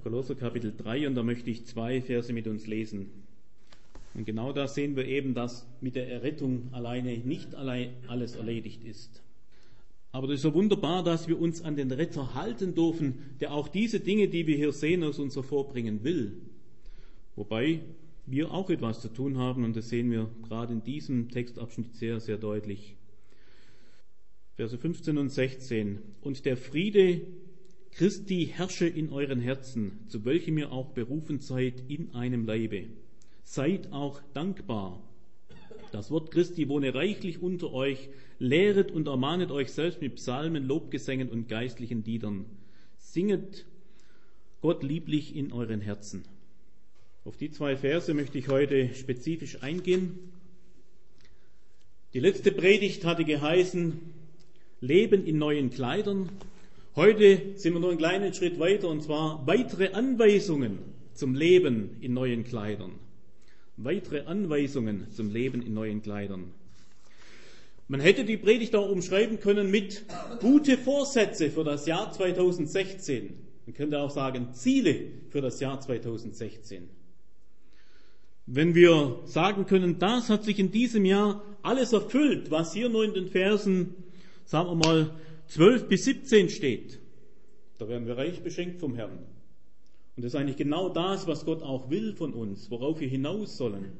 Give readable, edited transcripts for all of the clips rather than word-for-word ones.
Kolosser Kapitel 3 und da möchte ich 2 Verse mit uns lesen. Und genau da sehen wir eben, dass mit der Errettung alleine nicht alles erledigt ist. Aber das ist so wunderbar, dass wir uns an den Retter halten dürfen, der auch diese Dinge, die wir hier sehen, aus uns hervorbringen will. Wobei wir auch etwas zu tun haben und das sehen wir gerade in diesem Textabschnitt sehr, sehr deutlich. Verse 15 und 16. Und der Friede Christi herrsche in euren Herzen, zu welchem ihr auch berufen seid in einem Leibe. Seid auch dankbar. Das Wort Christi wohne reichlich unter euch, lehret und ermahnet euch selbst mit Psalmen, Lobgesängen und geistlichen Liedern. Singet Gott lieblich in euren Herzen. Auf die 2 Verse möchte ich heute spezifisch eingehen. Die letzte Predigt hatte geheißen, Leben in neuen Kleidern. Heute sind wir noch einen kleinen Schritt weiter, und zwar weitere Anweisungen zum Leben in neuen Kleidern. Weitere Anweisungen zum Leben in neuen Kleidern. Man hätte die Predigt auch umschreiben können mit gute Vorsätze für das Jahr 2016. Man könnte auch sagen Ziele für das Jahr 2016. Wenn wir sagen können, das hat sich in diesem Jahr alles erfüllt, was hier nur in den Versen, sagen wir mal, 12 bis 17 steht, da werden wir reich beschenkt vom Herrn. Und das ist eigentlich genau das, was Gott auch will von uns, worauf wir hinaus sollen.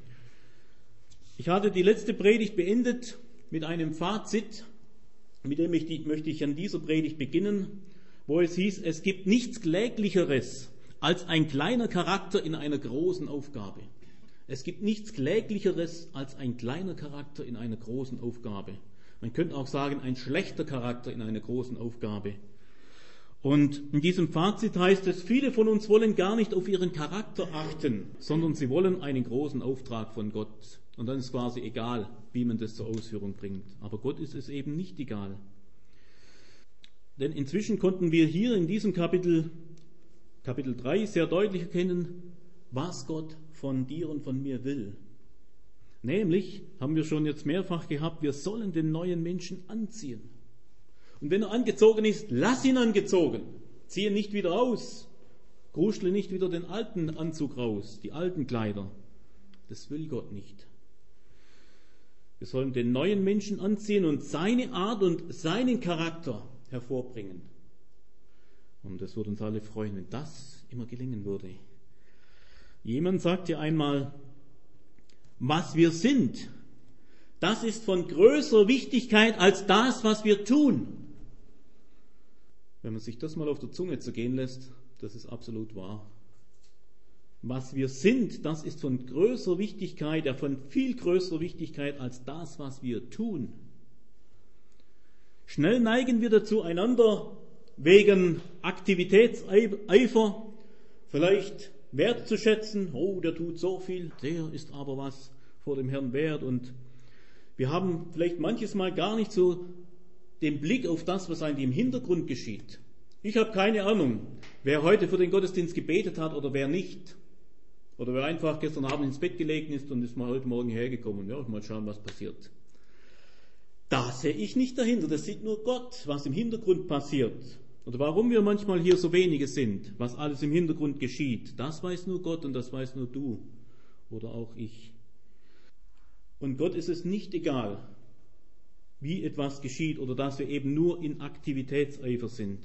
Ich hatte die letzte Predigt beendet mit einem Fazit, mit dem möchte ich an dieser Predigt beginnen, wo es hieß, es gibt nichts Kläglicheres als ein kleiner Charakter in einer großen Aufgabe. Es gibt nichts Kläglicheres als ein kleiner Charakter in einer großen Aufgabe. Man könnte auch sagen, ein schlechter Charakter in einer großen Aufgabe. Und in diesem Fazit heißt es, viele von uns wollen gar nicht auf ihren Charakter achten, sondern sie wollen einen großen Auftrag von Gott. Und dann ist quasi egal, wie man das zur Ausführung bringt. Aber Gott ist es eben nicht egal. Denn inzwischen konnten wir hier in diesem Kapitel 3 sehr deutlich erkennen, was Gott von dir und von mir will. Nämlich, haben wir schon jetzt mehrfach gehabt, wir sollen den neuen Menschen anziehen. Und wenn er angezogen ist, lass ihn angezogen. Zieh ihn nicht wieder aus. Kruschle nicht wieder den alten Anzug raus, die alten Kleider. Das will Gott nicht. Wir sollen den neuen Menschen anziehen und seine Art und seinen Charakter hervorbringen. Und das würde uns alle freuen, wenn das immer gelingen würde. Jemand sagte einmal, was wir sind, das ist von größerer Wichtigkeit als das, was wir tun. Wenn man sich das mal auf der Zunge zergehen lässt, das ist absolut wahr. Was wir sind, das ist von größerer Wichtigkeit, ja von viel größerer Wichtigkeit als das, was wir tun. Schnell neigen wir dazu, einander wegen Aktivitätseifer vielleicht wertzuschätzen. Oh, der tut so viel, der ist aber was vor dem Herrn wert. Und wir haben vielleicht manches Mal gar nicht so den Blick auf das, was eigentlich im Hintergrund geschieht. Ich habe keine Ahnung, wer heute für den Gottesdienst gebetet hat oder wer nicht. Oder wer einfach gestern Abend ins Bett gelegen ist und ist mal heute Morgen hergekommen. Ja, mal schauen, was passiert. Da sehe ich nicht dahinter. Das sieht nur Gott, was im Hintergrund passiert. Oder warum wir manchmal hier so wenige sind, was alles im Hintergrund geschieht. Das weiß nur Gott und das weiß nur du oder auch ich. Und Gott ist es nicht egal, wie etwas geschieht oder dass wir eben nur in Aktivitätseifer sind.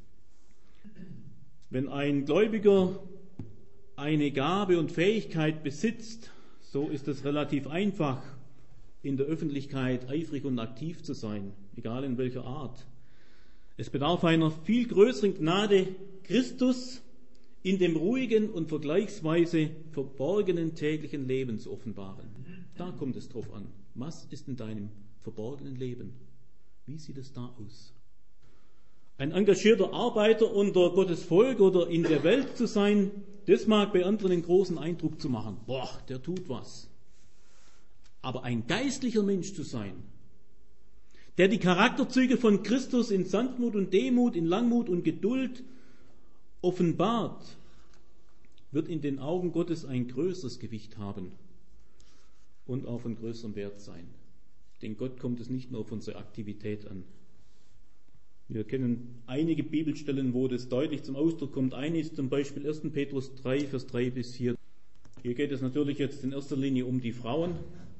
Wenn ein Gläubiger eine Gabe und Fähigkeit besitzt, so ist es relativ einfach, in der Öffentlichkeit eifrig und aktiv zu sein, egal in welcher Art. Es bedarf einer viel größeren Gnade, Christus in dem ruhigen und vergleichsweise verborgenen täglichen Leben zu offenbaren. Da kommt es drauf an. Was ist in deinem verborgenen Leben? Wie sieht es da aus? Ein engagierter Arbeiter unter Gottes Volk oder in der Welt zu sein, das mag bei anderen einen großen Eindruck zu machen. Boah, der tut was. Aber ein geistlicher Mensch zu sein, der die Charakterzüge von Christus in Sanftmut und Demut, in Langmut und Geduld offenbart, wird in den Augen Gottes ein größeres Gewicht haben und auch von größerem Wert sein. Denn Gott kommt es nicht nur auf unsere Aktivität an. Wir kennen einige Bibelstellen, wo das deutlich zum Ausdruck kommt. Eine ist zum Beispiel 1. Petrus 3, Vers 3 bis 4. Hier geht es natürlich jetzt in erster Linie um die Frauen.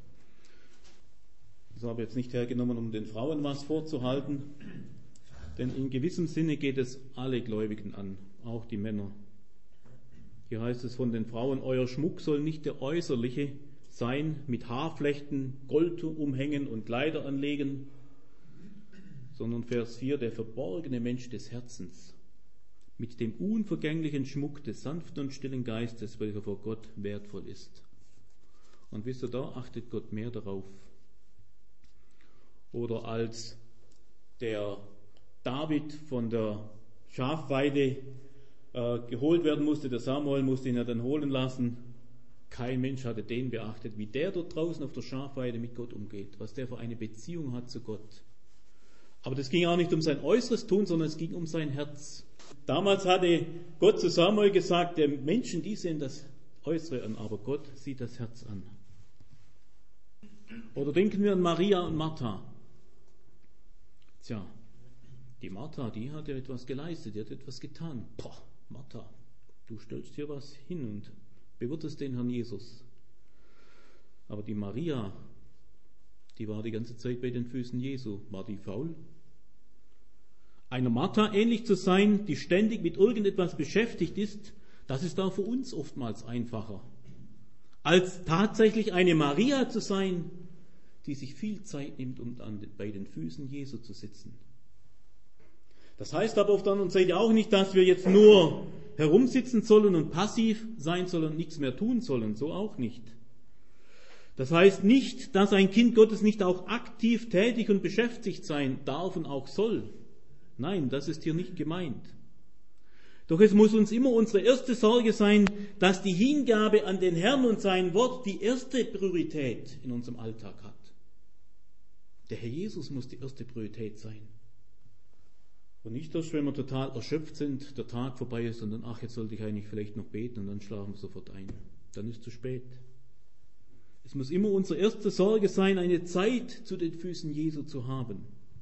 Das habe ich jetzt nicht hergenommen, um den Frauen was vorzuhalten. Denn in gewissem Sinne geht es alle Gläubigen an, auch die Männer. Hier heißt es von den Frauen, euer Schmuck soll nicht der äußerliche sein, mit Haarflechten, Gold umhängen und Kleider anlegen, sondern Vers 4, der verborgene Mensch des Herzens, mit dem unvergänglichen Schmuck des sanften und stillen Geistes, welcher vor Gott wertvoll ist. Und wisst ihr, da achtet Gott mehr darauf. Oder als der David von der Schafweide geholt werden musste, der Samuel musste ihn ja dann holen lassen. Kein Mensch hatte den beachtet, wie der dort draußen auf der Schafweide mit Gott umgeht, was der für eine Beziehung hat zu Gott. Aber das ging auch nicht um sein äußeres Tun, sondern es ging um sein Herz. Damals hatte Gott zu Samuel gesagt, der Menschen, die sehen das Äußere an, aber Gott sieht das Herz an. Oder denken wir an Maria und Martha. Tja, die Martha, die hat ja etwas geleistet, die hat etwas getan. Boah, Martha, du stellst hier was hin und bewirtest den Herrn Jesus. Aber die Maria, die war die ganze Zeit bei den Füßen Jesu. War die faul? Einer Martha ähnlich zu sein, die ständig mit irgendetwas beschäftigt ist, das ist auch für uns oftmals einfacher, als tatsächlich eine Maria zu sein, die sich viel Zeit nimmt, um bei den Füßen Jesu zu sitzen. Das heißt aber auf der anderen Seite auch nicht, dass wir jetzt nur herumsitzen sollen und passiv sein sollen und nichts mehr tun sollen. So auch nicht. Das heißt nicht, dass ein Kind Gottes nicht auch aktiv tätig und beschäftigt sein darf und auch soll. Nein, das ist hier nicht gemeint. Doch es muss uns immer unsere erste Sorge sein, dass die Hingabe an den Herrn und sein Wort die erste Priorität in unserem Alltag hat. Der Herr Jesus muss die erste Priorität sein. Und nicht erst, wenn wir total erschöpft sind, der Tag vorbei ist und dann, ach, jetzt sollte ich eigentlich vielleicht noch beten und dann schlafen wir sofort ein. Dann ist es zu spät. Es muss immer unsere erste Sorge sein, eine Zeit zu den Füßen Jesu zu haben.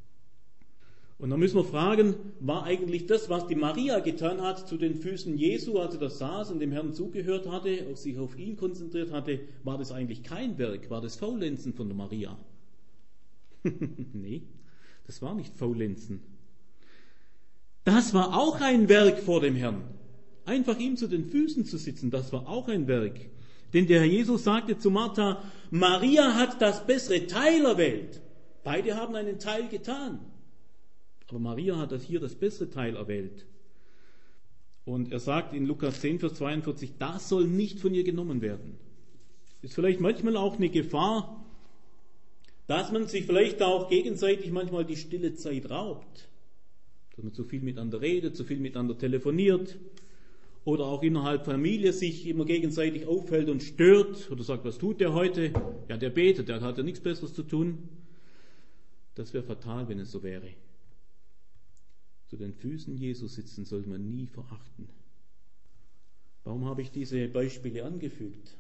Und dann müssen wir fragen, war eigentlich das, was die Maria getan hat, zu den Füßen Jesu, als sie da saß und dem Herrn zugehört hatte, sich auf ihn konzentriert hatte, war das eigentlich kein Werk? War das Faulenzen von der Maria? Nee, das war nicht Faulenzen. Das war auch ein Werk vor dem Herrn. Einfach ihm zu den Füßen zu sitzen, das war auch ein Werk. Denn der Herr Jesus sagte zu Martha, Maria hat das bessere Teil erwählt. Beide haben einen Teil getan. Aber Maria hat hier das bessere Teil erwählt. Und er sagt in Lukas 10, Vers 42, das soll nicht von ihr genommen werden. Ist vielleicht manchmal auch eine Gefahr, dass man sich vielleicht auch gegenseitig manchmal die stille Zeit raubt. Dass man zu viel miteinander redet, zu viel miteinander telefoniert oder auch innerhalb Familie sich immer gegenseitig aufhält und stört oder sagt, was tut der heute? Ja, der betet, der hat ja nichts Besseres zu tun. Das wäre fatal, wenn es so wäre. Zu den Füßen Jesu sitzen sollte man nie verachten. Warum habe ich diese Beispiele angefügt?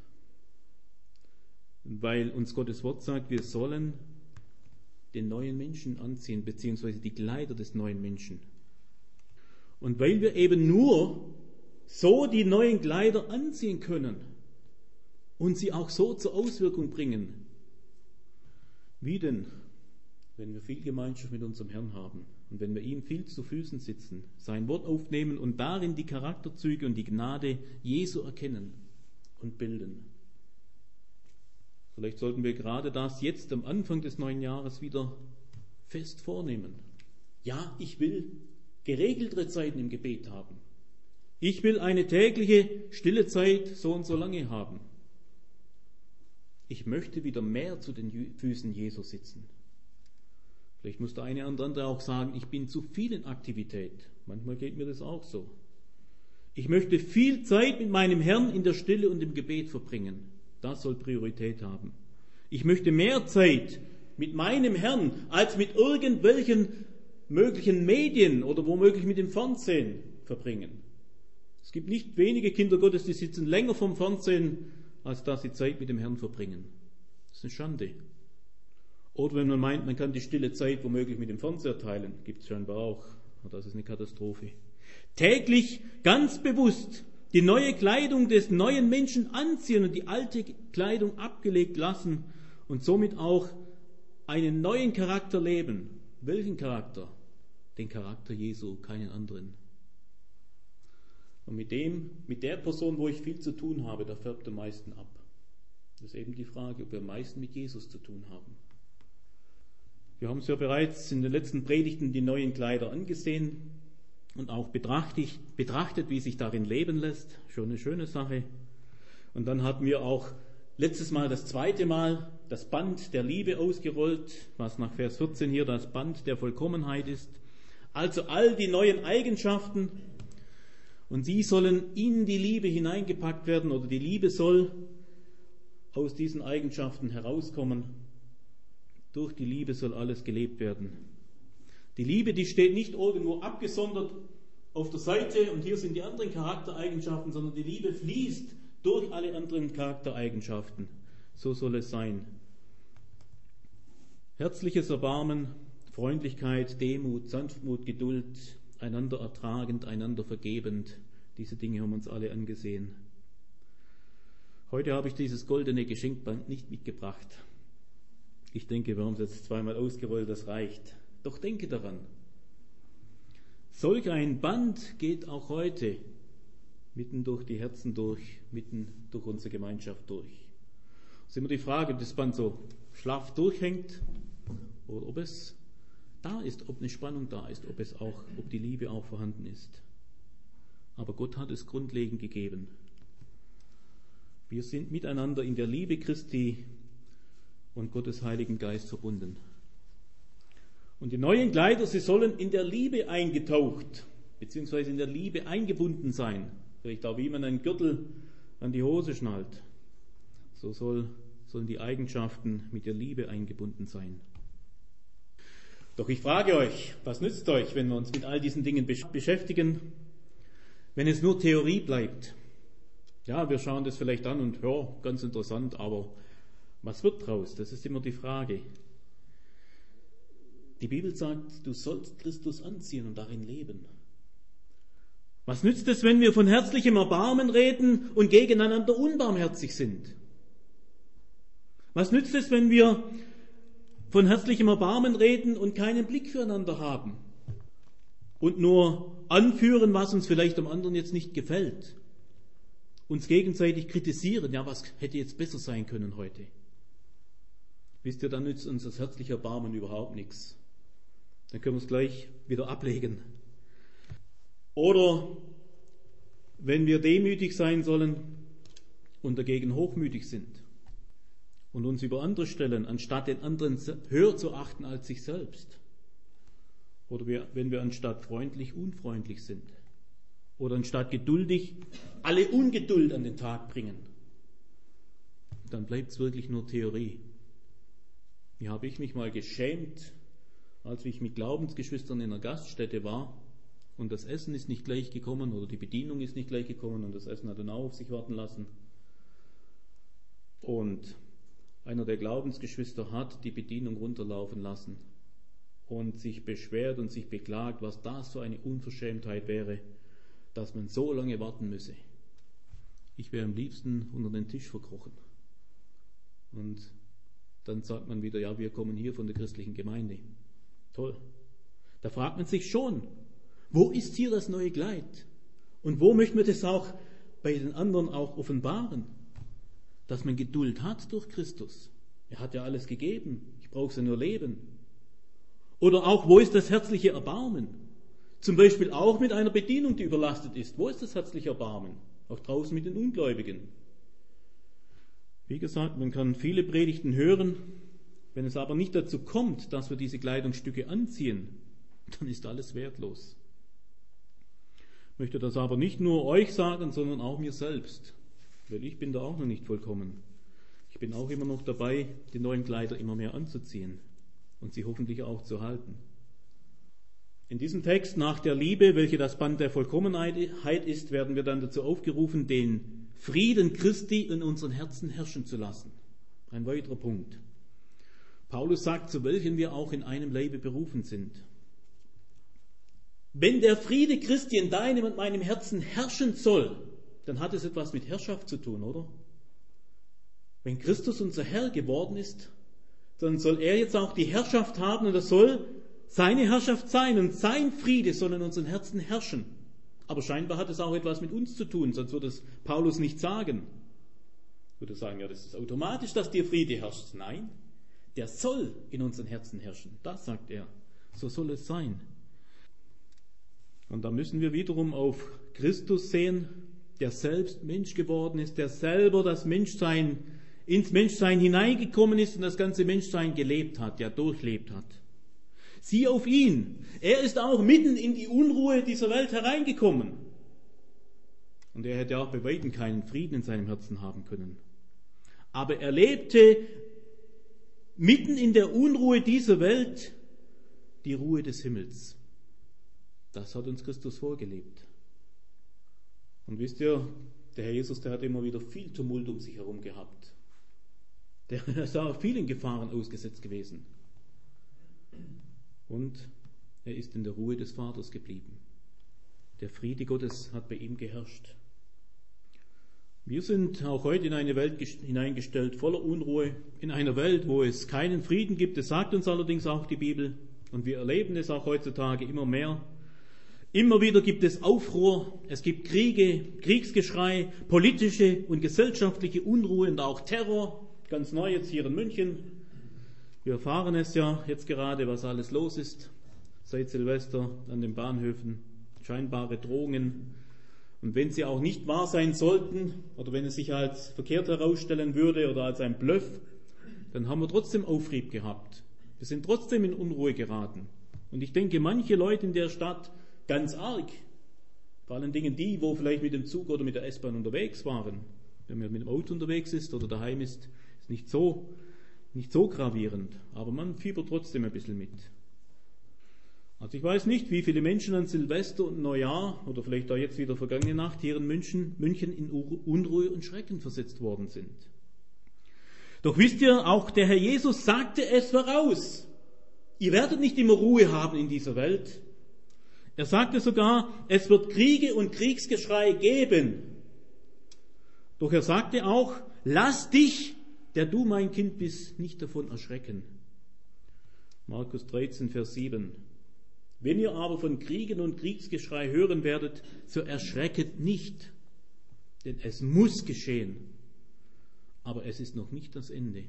Weil uns Gottes Wort sagt, wir sollen den neuen Menschen anziehen, beziehungsweise die Kleider des neuen Menschen. Und weil wir eben nur so die neuen Kleider anziehen können und sie auch so zur Auswirkung bringen. Wie denn? Wenn wir viel Gemeinschaft mit unserem Herrn haben und wenn wir ihm viel zu Füßen sitzen, sein Wort aufnehmen und darin die Charakterzüge und die Gnade Jesu erkennen und bilden. Vielleicht sollten wir gerade das jetzt am Anfang des neuen Jahres wieder fest vornehmen. Ja, ich will geregeltere Zeiten im Gebet haben. Ich will eine tägliche stille Zeit so und so lange haben. Ich möchte wieder mehr zu den Füßen Jesu sitzen. Vielleicht muss der eine oder andere auch sagen, ich bin zu viel in Aktivität. Manchmal geht mir das auch so. Ich möchte viel Zeit mit meinem Herrn in der Stille und im Gebet verbringen. Das soll Priorität haben. Ich möchte mehr Zeit mit meinem Herrn als mit irgendwelchen möglichen Medien oder womöglich mit dem Fernsehen verbringen. Es gibt nicht wenige Kinder Gottes, die sitzen länger vom Fernsehen, als dass sie Zeit mit dem Herrn verbringen. Das ist eine Schande. Oder wenn man meint, man kann die stille Zeit womöglich mit dem Fernseher teilen, gibt es scheinbar auch. Das ist eine Katastrophe. Täglich ganz bewusst die neue Kleidung des neuen Menschen anziehen und die alte Kleidung abgelegt lassen und somit auch einen neuen Charakter leben. Welchen Charakter? Den Charakter Jesu, keinen anderen. Und mit der Person, wo ich viel zu tun habe, da färbt am meisten ab. Das ist eben die Frage, ob wir am meisten mit Jesus zu tun haben. Wir haben es ja bereits in den letzten Predigten die neuen Kleider angesehen und auch betrachtet, wie sich darin leben lässt. Schon eine schöne Sache. Und dann hatten wir auch letztes Mal das zweite Mal das Band der Liebe ausgerollt, was nach Vers 14 hier das Band der Vollkommenheit ist. Also all die neuen Eigenschaften, und sie sollen in die Liebe hineingepackt werden, oder die Liebe soll aus diesen Eigenschaften herauskommen. Durch die Liebe soll alles gelebt werden. Die Liebe, die steht nicht irgendwo abgesondert auf der Seite und hier sind die anderen Charaktereigenschaften, sondern die Liebe fließt durch alle anderen Charaktereigenschaften. So soll es sein. Herzliches Erbarmen, Freundlichkeit, Demut, Sanftmut, Geduld, einander ertragend, einander vergebend. Diese Dinge haben wir uns alle angesehen. Heute habe ich dieses goldene Geschenkband nicht mitgebracht. Ich denke, wir haben es jetzt zweimal ausgerollt, das reicht. Doch denke daran, solch ein Band geht auch heute mitten durch die Herzen durch, mitten durch unsere Gemeinschaft durch. Es ist immer die Frage, ob das Band so schlaff durchhängt oder ob es da ist, ob eine Spannung da ist, ob die Liebe auch vorhanden ist. Aber Gott hat es grundlegend gegeben. Wir sind miteinander in der Liebe Christi und Gottes Heiligen Geist verbunden. Und die neuen Kleider, sie sollen in der Liebe eingetaucht, beziehungsweise in der Liebe eingebunden sein. Vielleicht auch wie man einen Gürtel an die Hose schnallt. So sollen die Eigenschaften mit der Liebe eingebunden sein. Doch ich frage euch, was nützt euch, wenn wir uns mit all diesen Dingen beschäftigen, wenn es nur Theorie bleibt? Ja, wir schauen das vielleicht an und ja, ganz interessant, aber was wird draus? Das ist immer die Frage. Die Bibel sagt, du sollst Christus anziehen und darin leben. Was nützt es, wenn wir von herzlichem Erbarmen reden und gegeneinander unbarmherzig sind? Was nützt es, wenn wir von herzlichem Erbarmen reden und keinen Blick füreinander haben und nur anführen, was uns vielleicht am anderen jetzt nicht gefällt, uns gegenseitig kritisieren, ja, was hätte jetzt besser sein können heute? Wisst ihr, dann nützt uns das herzliche Erbarmen überhaupt nichts. Dann können wir es gleich wieder ablegen. Oder wenn wir demütig sein sollen und dagegen hochmütig sind und uns über andere stellen, anstatt den anderen höher zu achten als sich selbst. Oder wenn wir anstatt freundlich unfreundlich sind. Oder anstatt geduldig alle Ungeduld an den Tag bringen. Dann bleibt es wirklich nur Theorie. Wie habe ich mich mal geschämt, als ich mit Glaubensgeschwistern in einer Gaststätte war und das Essen ist nicht gleich gekommen oder die Bedienung ist nicht gleich gekommen und das Essen hat dann auch auf sich warten lassen. Und einer der Glaubensgeschwister hat die Bedienung runterlaufen lassen und sich beschwert und sich beklagt, was das für eine Unverschämtheit wäre, dass man so lange warten müsse. Ich wäre am liebsten unter den Tisch verkrochen. Und dann sagt man wieder, ja, wir kommen hier von der christlichen Gemeinde. Toll. Da fragt man sich schon, wo ist hier das neue Kleid? Und wo möchten wir das auch bei den anderen auch offenbaren? Dass man Geduld hat durch Christus. Er hat ja alles gegeben. Ich brauche es ja nur leben. Oder auch, wo ist das herzliche Erbarmen? Zum Beispiel auch mit einer Bedienung, die überlastet ist. Wo ist das herzliche Erbarmen? Auch draußen mit den Ungläubigen. Wie gesagt, man kann viele Predigten hören. Wenn es aber nicht dazu kommt, dass wir diese Kleidungsstücke anziehen, dann ist alles wertlos. Ich möchte das aber nicht nur euch sagen, sondern auch mir selbst. Weil ich bin da auch noch nicht vollkommen. Ich bin auch immer noch dabei, die neuen Kleider immer mehr anzuziehen und sie hoffentlich auch zu halten. In diesem Text nach der Liebe, welche das Band der Vollkommenheit ist, werden wir dann dazu aufgerufen, den Frieden Christi in unseren Herzen herrschen zu lassen. Ein weiterer Punkt. Paulus sagt, zu welchen wir auch in einem Leibe berufen sind. Wenn der Friede Christi in deinem und meinem Herzen herrschen soll, dann hat es etwas mit Herrschaft zu tun, oder? Wenn Christus unser Herr geworden ist, dann soll er jetzt auch die Herrschaft haben und das soll seine Herrschaft sein und sein Friede soll in unseren Herzen herrschen. Aber scheinbar hat es auch etwas mit uns zu tun, sonst würde es Paulus nicht sagen. Würde sagen, ja, das ist automatisch, dass dir Friede herrscht. Nein, der soll in unseren Herzen herrschen. Das sagt er. So soll es sein. Und da müssen wir wiederum auf Christus sehen, der selbst Mensch geworden ist, der selber das Menschsein, ins Menschsein hineingekommen ist und das ganze Menschsein gelebt hat, ja durchlebt hat. Sieh auf ihn. Er ist auch mitten in die Unruhe dieser Welt hereingekommen. Und er hätte auch bei weitem keinen Frieden in seinem Herzen haben können. Aber er lebte mitten in der Unruhe dieser Welt die Ruhe des Himmels. Das hat uns Christus vorgelebt. Und wisst ihr, der Herr Jesus, der hat immer wieder viel Tumult um sich herum gehabt. Der ist auch vielen Gefahren ausgesetzt gewesen. Und er ist in der Ruhe des Vaters geblieben. Der Friede Gottes hat bei ihm geherrscht. Wir sind auch heute in eine Welt hineingestellt voller Unruhe, in einer Welt, wo es keinen Frieden gibt. Das sagt uns allerdings auch die Bibel. Und wir erleben es auch heutzutage immer mehr. Immer wieder gibt es Aufruhr, es gibt Kriege, Kriegsgeschrei, politische und gesellschaftliche Unruhe und auch Terror. Ganz neu jetzt hier in München. Wir erfahren es ja jetzt gerade, was alles los ist. Seit Silvester an den Bahnhöfen, scheinbare Drohungen. Und wenn sie auch nicht wahr sein sollten, oder wenn es sich als verkehrt herausstellen würde oder als ein Bluff, dann haben wir trotzdem Aufrieb gehabt. Wir sind trotzdem in Unruhe geraten. Und ich denke, manche Leute in der Stadt ganz arg. Vor allen Dingen die, wo vielleicht mit dem Zug oder mit der S-Bahn unterwegs waren. Wenn man mit dem Auto unterwegs ist oder daheim ist nicht so gravierend. Aber man fiebert trotzdem ein bisschen mit. Also ich weiß nicht, wie viele Menschen an Silvester und Neujahr oder vielleicht auch jetzt wieder vergangene Nacht hier in München in Unruhe und Schrecken versetzt worden sind. Doch wisst ihr, auch der Herr Jesus sagte es voraus. Ihr werdet nicht immer Ruhe haben in dieser Welt. Er sagte sogar, es wird Kriege und Kriegsgeschrei geben. Doch er sagte auch, lass dich, der du mein Kind bist, nicht davon erschrecken. Markus 13, Vers 7. Wenn ihr aber von Kriegen und Kriegsgeschrei hören werdet, so erschrecket nicht, denn es muss geschehen. Aber es ist noch nicht das Ende.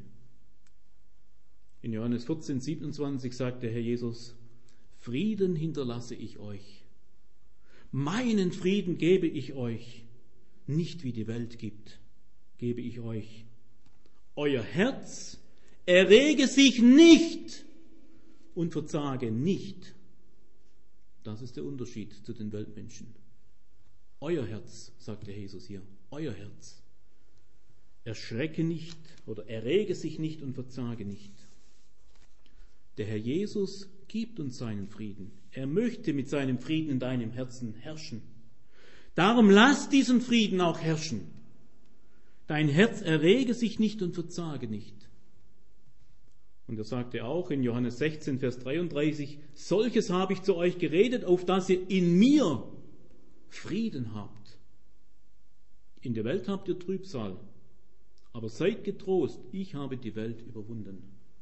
In Johannes 14, 27 sagt der Herr Jesus, Frieden hinterlasse ich euch. Meinen Frieden gebe ich euch. Nicht wie die Welt gibt, gebe ich euch. Euer Herz errege sich nicht und verzage nicht. Das ist der Unterschied zu den Weltmenschen. Euer Herz, sagt der Jesus hier, euer Herz. Erschrecke nicht oder errege sich nicht und verzage nicht. Der Herr Jesus gibt uns seinen Frieden. Er möchte mit seinem Frieden in deinem Herzen herrschen. Darum lass diesen Frieden auch herrschen. Dein Herz errege sich nicht und verzage nicht. Und er sagte auch in Johannes 16, Vers 33, solches habe ich zu euch geredet, auf dass ihr in mir Frieden habt. In der Welt habt ihr Trübsal, aber seid getrost, ich habe die Welt überwunden.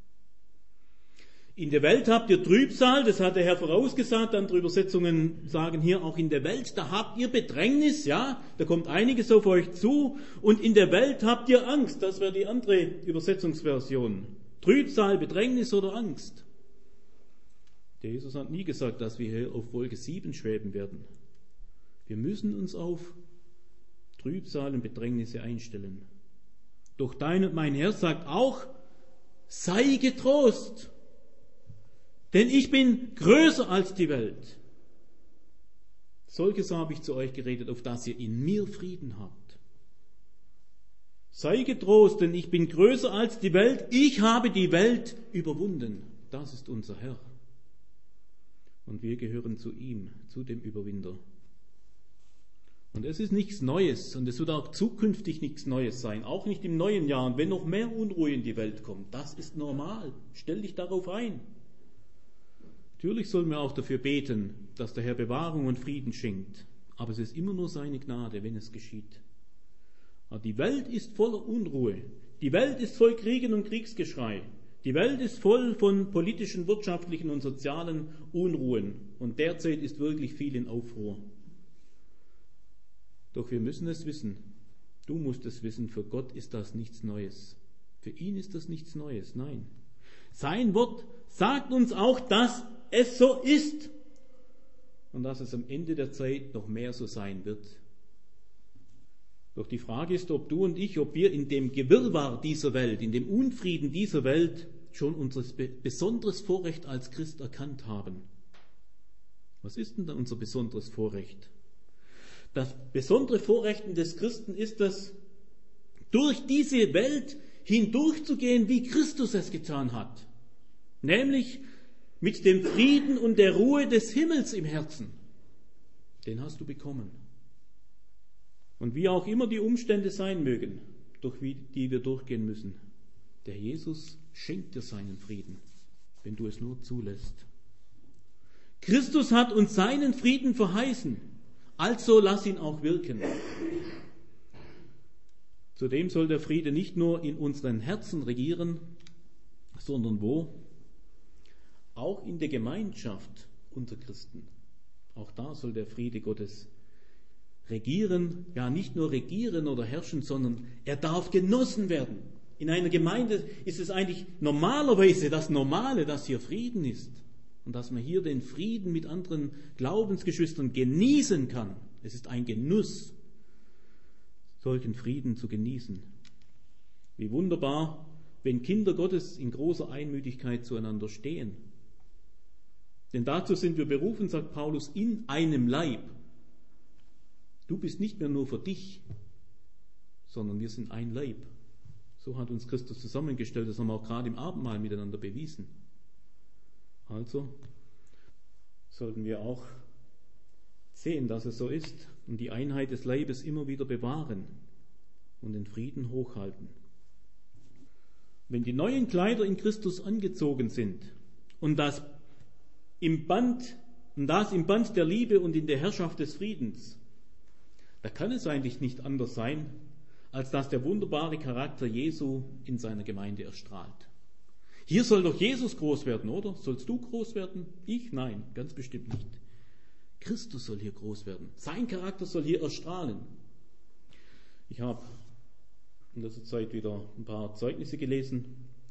In der Welt habt ihr Trübsal, das hat der Herr vorausgesagt, andere Übersetzungen sagen hier auch in der Welt, da habt ihr Bedrängnis, ja, da kommt einiges auf euch zu, und in der Welt habt ihr Angst, das wäre die andere Übersetzungsversion. Trübsal, Bedrängnis oder Angst. Der Jesus hat nie gesagt, dass wir hier auf Wolke 7 schweben werden. Wir müssen uns auf Trübsal und Bedrängnisse einstellen. Doch dein und mein Herr sagt auch, sei getrost. Denn ich bin größer als die Welt. Solches habe ich zu euch geredet, auf dass ihr in mir Frieden habt. Sei getrost, denn ich bin größer als die Welt. Ich habe die Welt überwunden. Das ist unser Herr. Und wir gehören zu ihm, zu dem Überwinder. Und es ist nichts Neues und es wird auch zukünftig nichts Neues sein, auch nicht im neuen Jahr. Und wenn noch mehr Unruhe in die Welt kommt, das ist normal. Stell dich darauf ein. Natürlich sollen wir auch dafür beten, dass der Herr Bewahrung und Frieden schenkt. Aber es ist immer nur seine Gnade, wenn es geschieht. Aber die Welt ist voller Unruhe. Die Welt ist voll Kriegen und Kriegsgeschrei. Die Welt ist voll von politischen, wirtschaftlichen und sozialen Unruhen. Und derzeit ist wirklich viel in Aufruhr. Doch wir müssen es wissen. Du musst es wissen, für Gott ist das nichts Neues. Für ihn ist das nichts Neues, nein. Sein Wort sagt uns auch, dass es so ist und dass es am Ende der Zeit noch mehr so sein wird. Doch die Frage ist, ob du und ich, ob wir in dem Gewirrwarr dieser Welt, in dem Unfrieden dieser Welt schon unser besonderes Vorrecht als Christ erkannt haben. Was ist denn da unser besonderes Vorrecht? Das besondere Vorrecht des Christen ist es, durch diese Welt hindurchzugehen, wie Christus es getan hat. Nämlich mit dem Frieden und der Ruhe des Himmels im Herzen. Den hast du bekommen. Und wie auch immer die Umstände sein mögen, durch die wir durchgehen müssen, der Jesus schenkt dir seinen Frieden, wenn du es nur zulässt. Christus hat uns seinen Frieden verheißen. Also lass ihn auch wirken. Zudem soll der Friede nicht nur in unseren Herzen regieren, sondern wo? Auch in der Gemeinschaft unter Christen. Auch da soll der Friede Gottes regieren, ja nicht nur regieren oder herrschen, sondern er darf genossen werden. In einer Gemeinde ist es eigentlich normalerweise das Normale, dass hier Frieden ist. Und dass man hier den Frieden mit anderen Glaubensgeschwistern genießen kann. Es ist ein Genuss, solchen Frieden zu genießen. Wie wunderbar, wenn Kinder Gottes in großer Einmütigkeit zueinander stehen. Denn dazu sind wir berufen, sagt Paulus, in einem Leib. Du bist nicht mehr nur für dich, sondern wir sind ein Leib. So hat uns Christus zusammengestellt, das haben wir auch gerade im Abendmahl miteinander bewiesen. Also sollten wir auch sehen, dass es so ist und die Einheit des Leibes immer wieder bewahren und den Frieden hochhalten. Wenn die neuen Kleider in Christus angezogen sind und das im Band der Liebe und in der Herrschaft des Friedens, da kann es eigentlich nicht anders sein, als dass der wunderbare Charakter Jesu in seiner Gemeinde erstrahlt. Hier soll doch Jesus groß werden, oder? Sollst du groß werden? Ich? Nein, ganz bestimmt nicht. Christus soll hier groß werden. Sein Charakter soll hier erstrahlen. Ich habe in dieser Zeit wieder ein paar Zeugnisse gelesen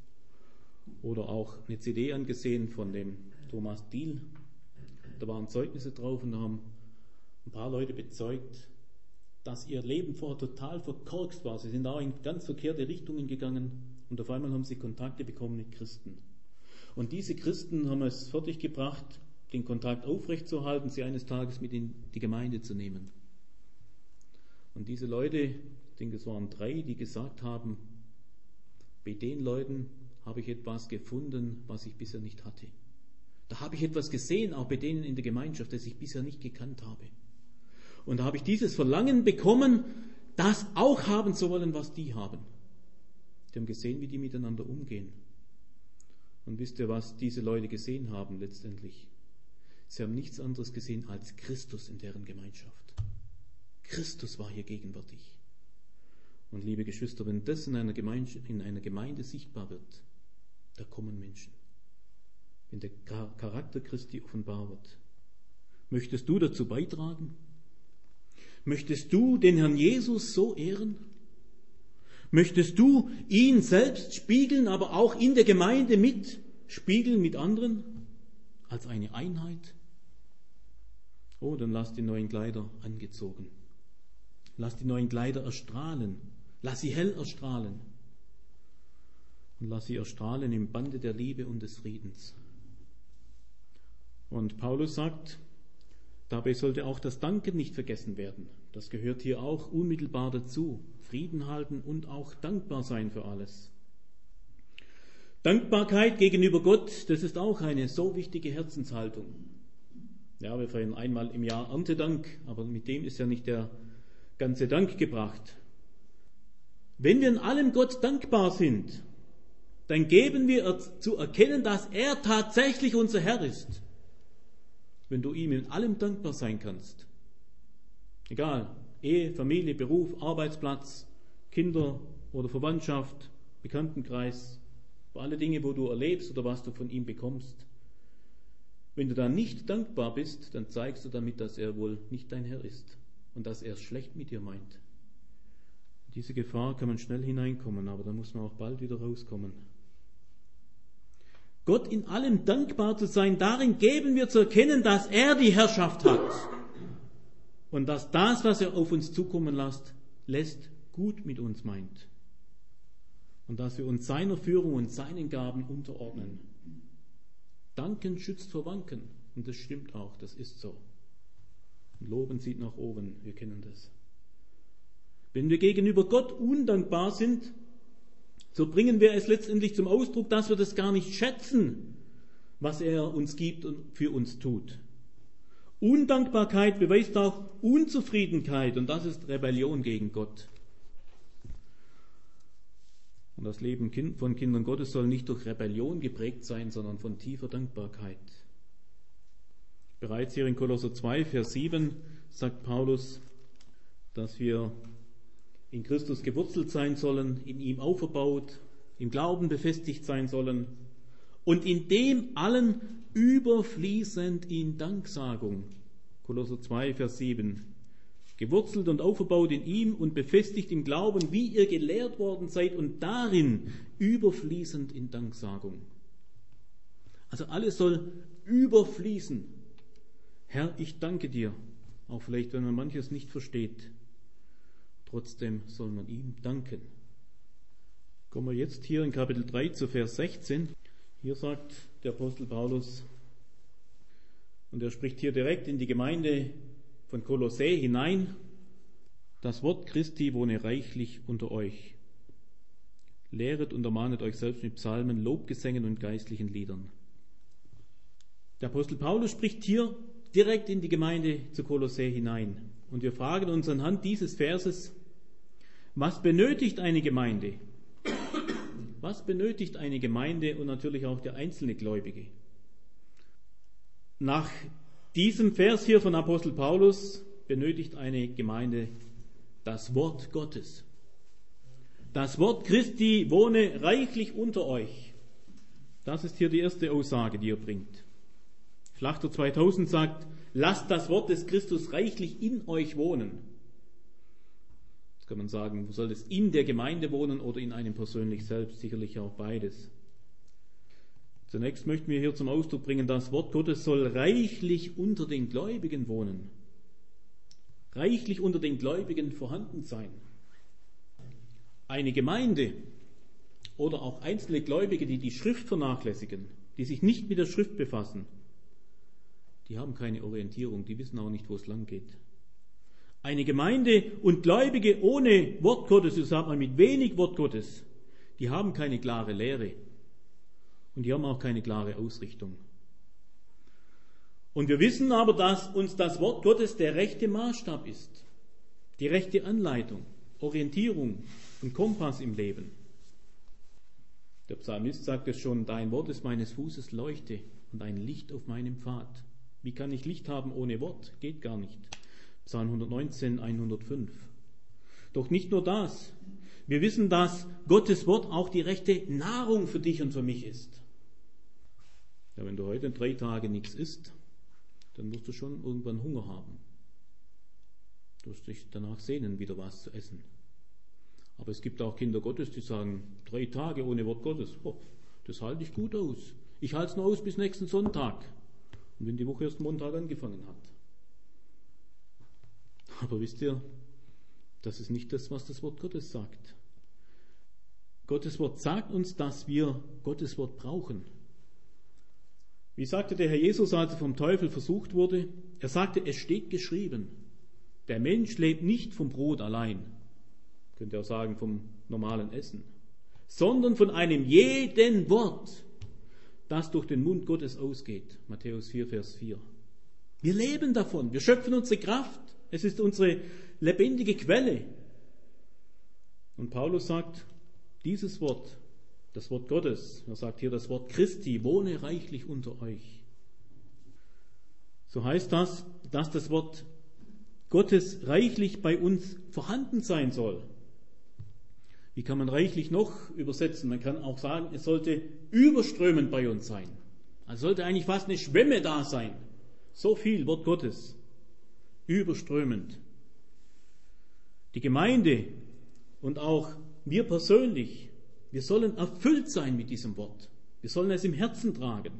oder auch eine CD angesehen von dem Thomas Diehl. Da waren Zeugnisse drauf und da haben ein paar Leute bezeugt, dass ihr Leben vorher total verkorkst war. Sie sind auch in ganz verkehrte Richtungen gegangen. Und auf einmal haben sie Kontakte bekommen mit Christen. Und diese Christen haben es fertiggebracht, den Kontakt aufrechtzuerhalten, sie eines Tages mit in die Gemeinde zu nehmen. Und diese Leute, ich denke es waren 3, die gesagt haben, bei den Leuten habe ich etwas gefunden, was ich bisher nicht hatte. Da habe ich etwas gesehen, auch bei denen in der Gemeinschaft, das ich bisher nicht gekannt habe. Und da habe ich dieses Verlangen bekommen, das auch haben zu wollen, was die haben. Die haben gesehen, wie die miteinander umgehen. Und wisst ihr, was diese Leute gesehen haben letztendlich? Sie haben nichts anderes gesehen als Christus in deren Gemeinschaft. Christus war hier gegenwärtig. Und liebe Geschwister, wenn das in einer Gemeinde sichtbar wird, da kommen Menschen. Wenn der Charakter Christi offenbar wird. Möchtest du dazu beitragen? Möchtest du den Herrn Jesus so ehren? Möchtest du ihn selbst spiegeln, aber auch in der Gemeinde mitspiegeln mit anderen als eine Einheit? Oh, dann lass die neuen Kleider angezogen. Lass die neuen Kleider erstrahlen. Lass sie hell erstrahlen. Und lass sie erstrahlen im Bande der Liebe und des Friedens. Und Paulus sagt, dabei sollte auch das Danken nicht vergessen werden. Das gehört hier auch unmittelbar dazu. Frieden halten und auch dankbar sein für alles. Dankbarkeit gegenüber Gott, das ist auch eine so wichtige Herzenshaltung. Ja, wir feiern einmal im Jahr Erntedank, aber mit dem ist ja nicht der ganze Dank gebracht. Wenn wir in allem Gott dankbar sind, dann geben wir zu erkennen, dass er tatsächlich unser Herr ist. Wenn du ihm in allem dankbar sein kannst, egal, Ehe, Familie, Beruf, Arbeitsplatz, Kinder oder Verwandtschaft, Bekanntenkreis, für alle Dinge, wo du erlebst oder was du von ihm bekommst. Wenn du da nicht dankbar bist, dann zeigst du damit, dass er wohl nicht dein Herr ist und dass er es schlecht mit dir meint. In diese Gefahr kann man schnell hineinkommen, aber da muss man auch bald wieder rauskommen. Gott in allem dankbar zu sein, darin geben wir zu erkennen, dass er die Herrschaft hat und dass das, was er auf uns zukommen lässt, gut mit uns meint. Und dass wir uns seiner Führung und seinen Gaben unterordnen. Danken schützt vor Wanken. Und das stimmt auch, das ist so. Und Loben zieht nach oben, wir kennen das. Wenn wir gegenüber Gott undankbar sind, so bringen wir es letztendlich zum Ausdruck, dass wir das gar nicht schätzen, was er uns gibt und für uns tut. Undankbarkeit beweist auch Unzufriedenheit und das ist Rebellion gegen Gott. Und das Leben von Kindern Gottes soll nicht durch Rebellion geprägt sein, sondern von tiefer Dankbarkeit. Bereits hier in Kolosser 2, Vers 7 sagt Paulus, dass wir in Christus gewurzelt sein sollen, in ihm auferbaut, im Glauben befestigt sein sollen und in dem allen überfließend in Danksagung. Kolosser 2, Vers 7. Gewurzelt und aufgebaut in ihm und befestigt im Glauben, wie ihr gelehrt worden seid und darin überfließend in Danksagung. Also alles soll überfließen. Herr, ich danke dir, auch vielleicht, wenn man manches nicht versteht. Trotzdem soll man ihm danken. Kommen wir jetzt hier in Kapitel 3 zu Vers 16. Hier sagt der Apostel Paulus, und er spricht hier direkt in die Gemeinde von Kolossä hinein, das Wort Christi wohne reichlich unter euch. Lehret und ermahnet euch selbst mit Psalmen, Lobgesängen und geistlichen Liedern. Der Apostel Paulus spricht hier direkt in die Gemeinde zu Kolossä hinein. Und wir fragen uns anhand dieses Verses, was benötigt eine Gemeinde? Was benötigt eine Gemeinde und natürlich auch der einzelne Gläubige? Nach diesem Vers hier von Apostel Paulus benötigt eine Gemeinde das Wort Gottes. Das Wort Christi wohne reichlich unter euch. Das ist hier die erste Aussage, die er bringt. Schlachter 2000 sagt, lasst das Wort des Christus reichlich in euch wohnen. Jetzt kann man sagen, soll es in der Gemeinde wohnen oder in einem persönlich selbst? Sicherlich auch beides. Zunächst möchten wir hier zum Ausdruck bringen, das Wort Gottes soll reichlich unter den Gläubigen wohnen. Reichlich unter den Gläubigen vorhanden sein. Eine Gemeinde oder auch einzelne Gläubige, die die Schrift vernachlässigen, die sich nicht mit der Schrift befassen, die haben keine Orientierung, die wissen auch nicht, wo es lang geht. Eine Gemeinde und Gläubige ohne Wort Gottes, das sagt man mit wenig Wort Gottes, die haben keine klare Lehre. Und die haben auch keine klare Ausrichtung. Und wir wissen aber, dass uns das Wort Gottes der rechte Maßstab ist. Die rechte Anleitung, Orientierung und Kompass im Leben. Der Psalmist sagt es schon, dein Wort ist meines Fußes Leuchte und ein Licht auf meinem Pfad. Wie kann ich Licht haben ohne Wort? Geht gar nicht. Psalm 119, 105. Doch nicht nur das. Wir wissen, dass Gottes Wort auch die rechte Nahrung für dich und für mich ist. Ja, wenn du heute 3 Tage nichts isst, dann wirst du schon irgendwann Hunger haben. Du wirst dich danach sehnen, wieder was zu essen. Aber es gibt auch Kinder Gottes, die sagen, 3 Tage ohne Wort Gottes, das halte ich gut aus. Ich halte es nur aus bis nächsten Sonntag. Und wenn die Woche erst Montag angefangen hat. Aber wisst ihr, das ist nicht das, was das Wort Gottes sagt. Gottes Wort sagt uns, dass wir Gottes Wort brauchen. Wie sagte der Herr Jesus, als er vom Teufel versucht wurde? Er sagte, es steht geschrieben, der Mensch lebt nicht vom Brot allein, könnt ihr auch sagen vom normalen Essen, sondern von einem jeden Wort, das durch den Mund Gottes ausgeht. Matthäus 4, Vers 4. Wir leben davon, wir schöpfen unsere Kraft, Es ist unsere lebendige Quelle. Und Paulus sagt, dieses Wort, das Wort Gottes, er sagt hier das Wort Christi, wohne reichlich unter euch. So heißt das, dass das Wort Gottes reichlich bei uns vorhanden sein soll. Wie kann man reichlich noch übersetzen? Man kann auch sagen, es sollte überströmend bei uns sein. Es sollte eigentlich fast eine Schwemme da sein. So viel Wort Gottes. Überströmend. Die Gemeinde und auch wir persönlich, wir sollen erfüllt sein mit diesem Wort. Wir sollen es im Herzen tragen.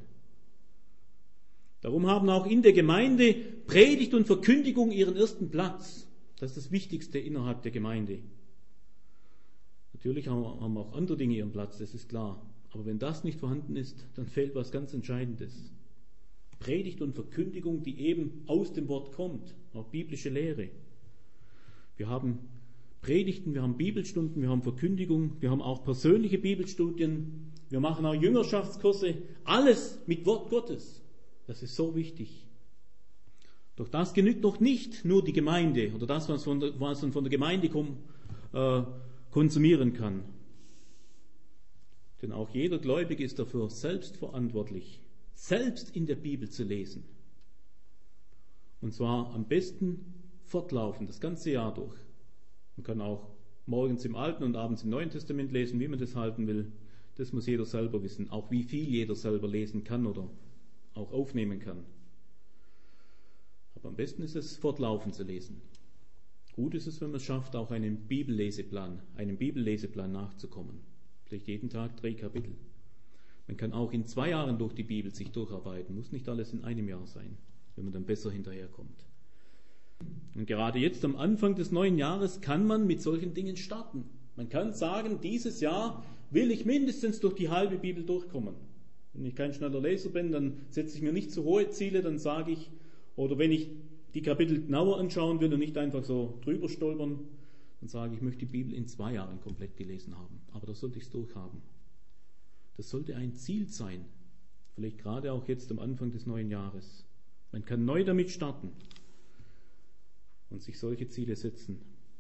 Darum haben auch in der Gemeinde Predigt und Verkündigung ihren ersten Platz. Das ist das Wichtigste innerhalb der Gemeinde. Natürlich haben auch andere Dinge ihren Platz, das ist klar. Aber wenn das nicht vorhanden ist, dann fehlt was ganz Entscheidendes. Predigt und Verkündigung, die eben aus dem Wort kommt, auch biblische Lehre. Wir haben Predigten, wir haben Bibelstunden, wir haben Verkündigung, wir haben auch persönliche Bibelstudien, wir machen auch Jüngerschaftskurse, alles mit Wort Gottes. Das ist so wichtig. Doch das genügt noch nicht nur die Gemeinde oder das, was man von der Gemeinde konsumieren kann. Denn auch jeder Gläubige ist dafür selbst verantwortlich, selbst in der Bibel zu lesen. Und zwar am besten fortlaufend, das ganze Jahr durch. Man kann auch morgens im Alten und abends im Neuen Testament lesen, wie man das halten will. Das muss jeder selber wissen, auch wie viel jeder selber lesen kann oder auch aufnehmen kann. Aber am besten ist es, fortlaufend zu lesen. Gut ist es, wenn man es schafft, auch einem Bibelleseplan nachzukommen. Vielleicht jeden Tag 3 Kapitel. Man kann auch in 2 Jahren durch die Bibel sich durcharbeiten. Muss nicht alles in einem Jahr sein, wenn man dann besser hinterherkommt. Und gerade jetzt am Anfang des neuen Jahres kann man mit solchen Dingen starten. Man kann sagen, dieses Jahr will ich mindestens durch die halbe Bibel durchkommen. Wenn ich kein schneller Leser bin, dann setze ich mir nicht zu hohe Ziele, dann sage ich, oder wenn ich die Kapitel genauer anschauen will und nicht einfach so drüber stolpern, dann sage ich, ich möchte die Bibel in 2 Jahren komplett gelesen haben. Aber da sollte ich es durchhaben. Das sollte ein Ziel sein. Vielleicht gerade auch jetzt am Anfang des neuen Jahres. Man kann neu damit starten und sich solche Ziele setzen.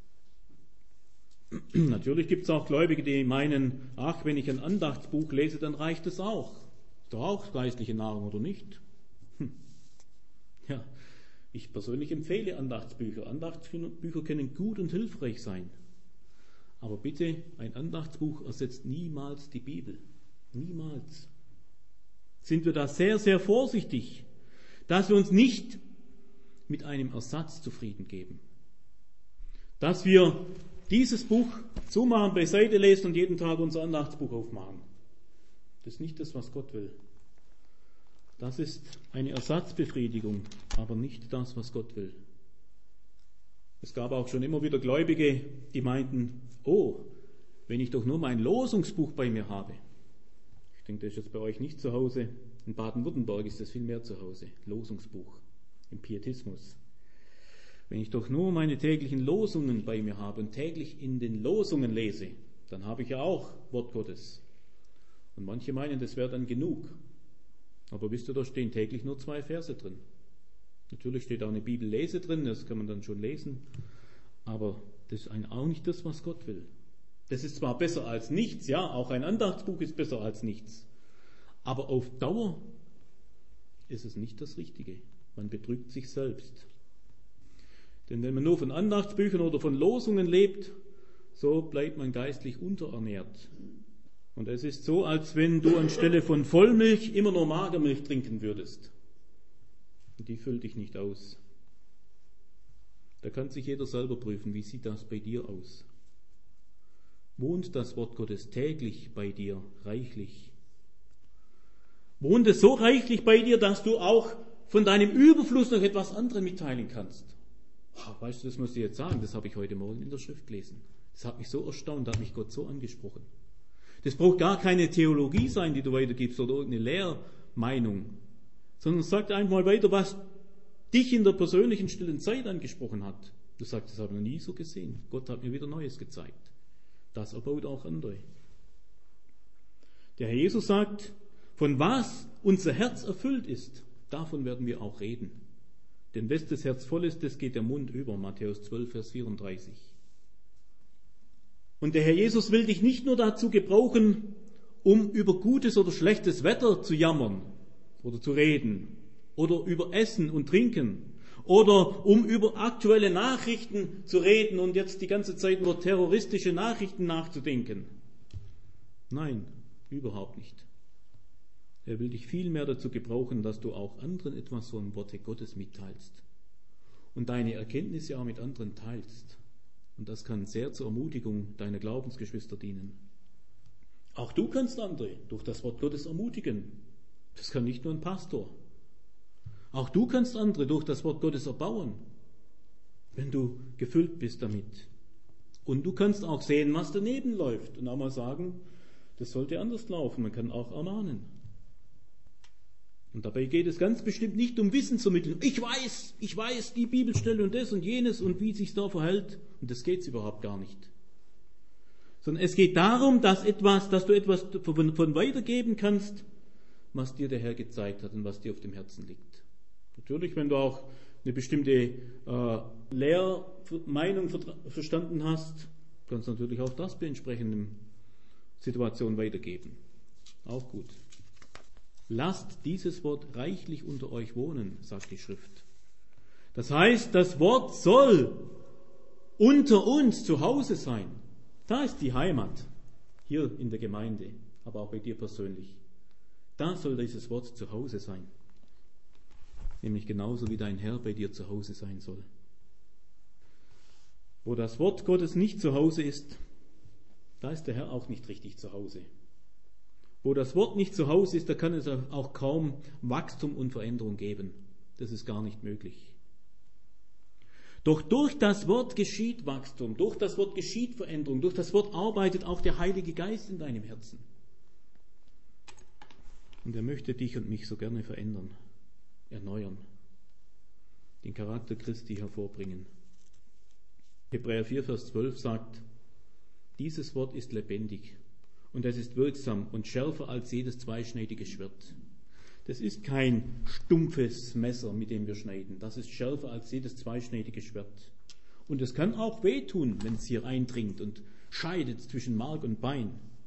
Natürlich gibt es auch Gläubige, die meinen, ach, wenn ich ein Andachtsbuch lese, dann reicht es auch. Ist doch auch geistliche Nahrung, oder nicht? Ja, ich persönlich empfehle Andachtsbücher. Andachtsbücher können gut und hilfreich sein. Aber bitte, ein Andachtsbuch ersetzt niemals die Bibel. Niemals. Sind wir da sehr, sehr vorsichtig, dass wir uns nicht mit einem Ersatz zufrieden geben. Dass wir dieses Buch zumachen, beiseite lesen und jeden Tag unser Andachtsbuch aufmachen. Das ist nicht das, was Gott will. Das ist eine Ersatzbefriedigung, aber nicht das, was Gott will. Es gab auch schon immer wieder Gläubige, die meinten, oh, wenn ich doch nur mein Losungsbuch bei mir habe. Ich denke, das ist jetzt bei euch nicht zu Hause. In Baden-Württemberg ist das viel mehr zu Hause. Losungsbuch im Pietismus. Wenn ich doch nur meine täglichen Losungen bei mir habe und täglich in den Losungen lese, dann habe ich ja auch Wort Gottes. Und manche meinen, das wäre dann genug. Aber wisst ihr, da stehen täglich nur 2 Verse drin. Natürlich steht auch eine Bibellese drin, das kann man dann schon lesen. Aber das ist auch nicht das, was Gott will. Das ist zwar besser als nichts, ja, auch ein Andachtsbuch ist besser als nichts. Aber auf Dauer ist es nicht das Richtige. Man betrügt sich selbst. Denn wenn man nur von Andachtsbüchern oder von Losungen lebt, so bleibt man geistlich unterernährt. Und es ist so, als wenn du anstelle von Vollmilch immer nur Magermilch trinken würdest. Und die füllt dich nicht aus. Da kann sich jeder selber prüfen, wie sieht das bei dir aus? Wohnt das Wort Gottes täglich bei dir reichlich? Wohnt es so reichlich bei dir, dass du auch von deinem Überfluss noch etwas anderem mitteilen kannst? Weißt du, das muss ich jetzt sagen, das habe ich heute Morgen in der Schrift gelesen. Das hat mich so erstaunt, da hat mich Gott so angesprochen. Das braucht gar keine Theologie sein, die du weitergibst oder irgendeine Lehrmeinung, sondern sagt einfach mal weiter, was dich in der persönlichen stillen Zeit angesprochen hat. Du sagst, das habe ich noch nie so gesehen. Gott hat mir wieder Neues gezeigt. Das erbaut auch andere. Der Herr Jesus sagt, von was unser Herz erfüllt ist, davon werden wir auch reden. Denn wes das Herz voll ist, das geht der Mund über. Matthäus 12, Vers 34. Und der Herr Jesus will dich nicht nur dazu gebrauchen, um über gutes oder schlechtes Wetter zu jammern oder zu reden oder über Essen und Trinken oder um über aktuelle Nachrichten zu reden und jetzt die ganze Zeit über terroristische Nachrichten nachzudenken. Nein, überhaupt nicht. Er will dich vielmehr dazu gebrauchen, dass du auch anderen etwas vom Worte Gottes mitteilst und deine Erkenntnisse auch mit anderen teilst. Und das kann sehr zur Ermutigung deiner Glaubensgeschwister dienen. Auch du kannst andere durch das Wort Gottes ermutigen. Das kann nicht nur ein Pastor. Auch du kannst andere durch das Wort Gottes erbauen, wenn du gefüllt bist damit. Und du kannst auch sehen, was daneben läuft und auch mal sagen, das sollte anders laufen. Man kann auch ermahnen. Und dabei geht es ganz bestimmt nicht um Wissen zu vermitteln. Ich weiß die Bibelstelle und das und jenes und wie es sich da verhält. Und das geht es überhaupt gar nicht. Sondern es geht darum, dass du etwas von weitergeben kannst, was dir der Herr gezeigt hat und was dir auf dem Herzen liegt. Natürlich, wenn du auch eine bestimmte Lehrmeinung verstanden hast, kannst du natürlich auch das bei entsprechenden Situationen weitergeben. Auch gut. Lasst dieses Wort reichlich unter euch wohnen, sagt die Schrift. Das heißt, das Wort soll unter uns zu Hause sein. Da ist die Heimat, hier in der Gemeinde, aber auch bei dir persönlich. Da soll dieses Wort zu Hause sein. Nämlich genauso wie dein Herr bei dir zu Hause sein soll. Wo das Wort Gottes nicht zu Hause ist, da ist der Herr auch nicht richtig zu Hause. Wo das Wort nicht zu Hause ist, da kann es auch kaum Wachstum und Veränderung geben. Das ist gar nicht möglich. Doch durch das Wort geschieht Wachstum, durch das Wort geschieht Veränderung, durch das Wort arbeitet auch der Heilige Geist in deinem Herzen. Und er möchte dich und mich so gerne verändern, erneuern, den Charakter Christi hervorbringen. Hebräer 4, Vers 12 sagt, dieses Wort ist lebendig und es ist wirksam und schärfer als jedes zweischneidige Schwert. Das ist kein stumpfes Messer, mit dem wir schneiden. Das ist schärfer als jedes zweischneidige Schwert. Und es kann auch wehtun, wenn es hier eindringt und scheidet zwischen Mark und Bein.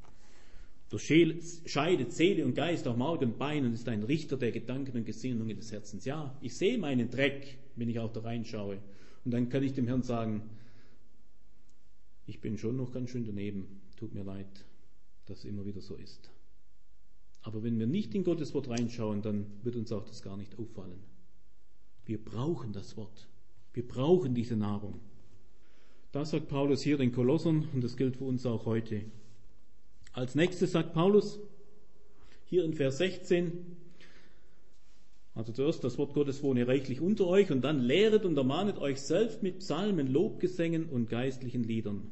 Scheidet Seele und Geist, auch Mark und Bein und ist ein Richter der Gedanken und Gesinnungen des Herzens. Ja, ich sehe meinen Dreck, wenn ich auch da reinschaue. Und dann kann ich dem Herrn sagen, ich bin schon noch ganz schön daneben. Tut mir leid, dass es immer wieder so ist. Aber wenn wir nicht in Gottes Wort reinschauen, dann wird uns auch das gar nicht auffallen. Wir brauchen das Wort. Wir brauchen diese Nahrung. Das sagt Paulus hier den Kolossern und das gilt für uns auch heute. Als nächstes sagt Paulus hier in Vers 16, also zuerst das Wort Gottes wohne reichlich unter euch und dann lehret und ermahnet euch selbst mit Psalmen, Lobgesängen und geistlichen Liedern.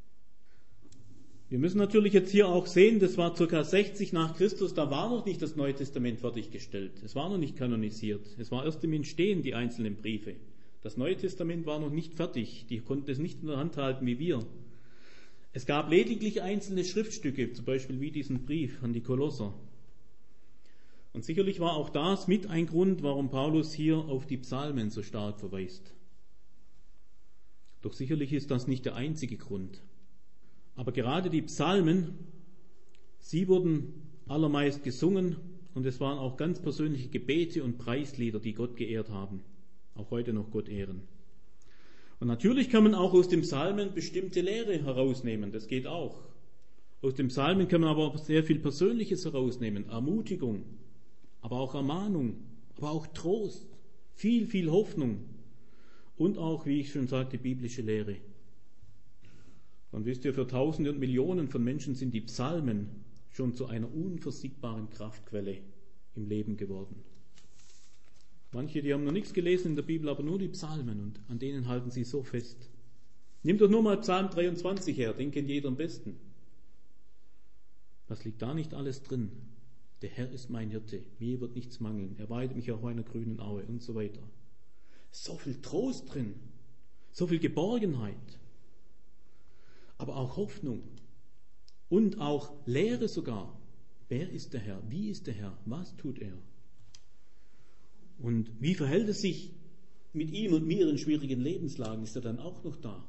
Wir müssen natürlich jetzt hier auch sehen, das war ca. 60 nach Christus, da war noch nicht das Neue Testament fertiggestellt. Es war noch nicht kanonisiert. Es war erst im Entstehen, die einzelnen Briefe. Das Neue Testament war noch nicht fertig. Die konnten es nicht in der Hand halten wie wir. Es gab lediglich einzelne Schriftstücke, zum Beispiel wie diesen Brief an die Kolosser. Und sicherlich war auch das mit ein Grund, warum Paulus hier auf die Psalmen so stark verweist. Doch sicherlich ist das nicht der einzige Grund. Aber gerade die Psalmen, sie wurden allermeist gesungen und es waren auch ganz persönliche Gebete und Preislieder, die Gott geehrt haben. Auch heute noch Gott ehren. Und natürlich kann man auch aus dem Psalmen bestimmte Lehre herausnehmen, das geht auch. Aus dem Psalmen kann man aber auch sehr viel Persönliches herausnehmen, Ermutigung, aber auch Ermahnung, aber auch Trost, viel Hoffnung und auch, wie ich schon sagte, biblische Lehre. Und wisst ihr, für Tausende und Millionen von Menschen sind die Psalmen schon zu einer unversiegbaren Kraftquelle im Leben geworden. Manche, die haben noch nichts gelesen in der Bibel, aber nur die Psalmen und an denen halten sie so fest. Nimm doch nur mal Psalm 23 her, den kennt jeder am besten. Was liegt da nicht alles drin? Der Herr ist mein Hirte, mir wird nichts mangeln, er weidet mich auf einer grünen Aue und so weiter. So viel Trost drin, so viel Geborgenheit. Aber auch Hoffnung und auch Lehre sogar. Wer ist der Herr? Wie ist der Herr? Was tut er? Und wie verhält es sich mit ihm und mir in schwierigen Lebenslagen ist er dann auch noch da.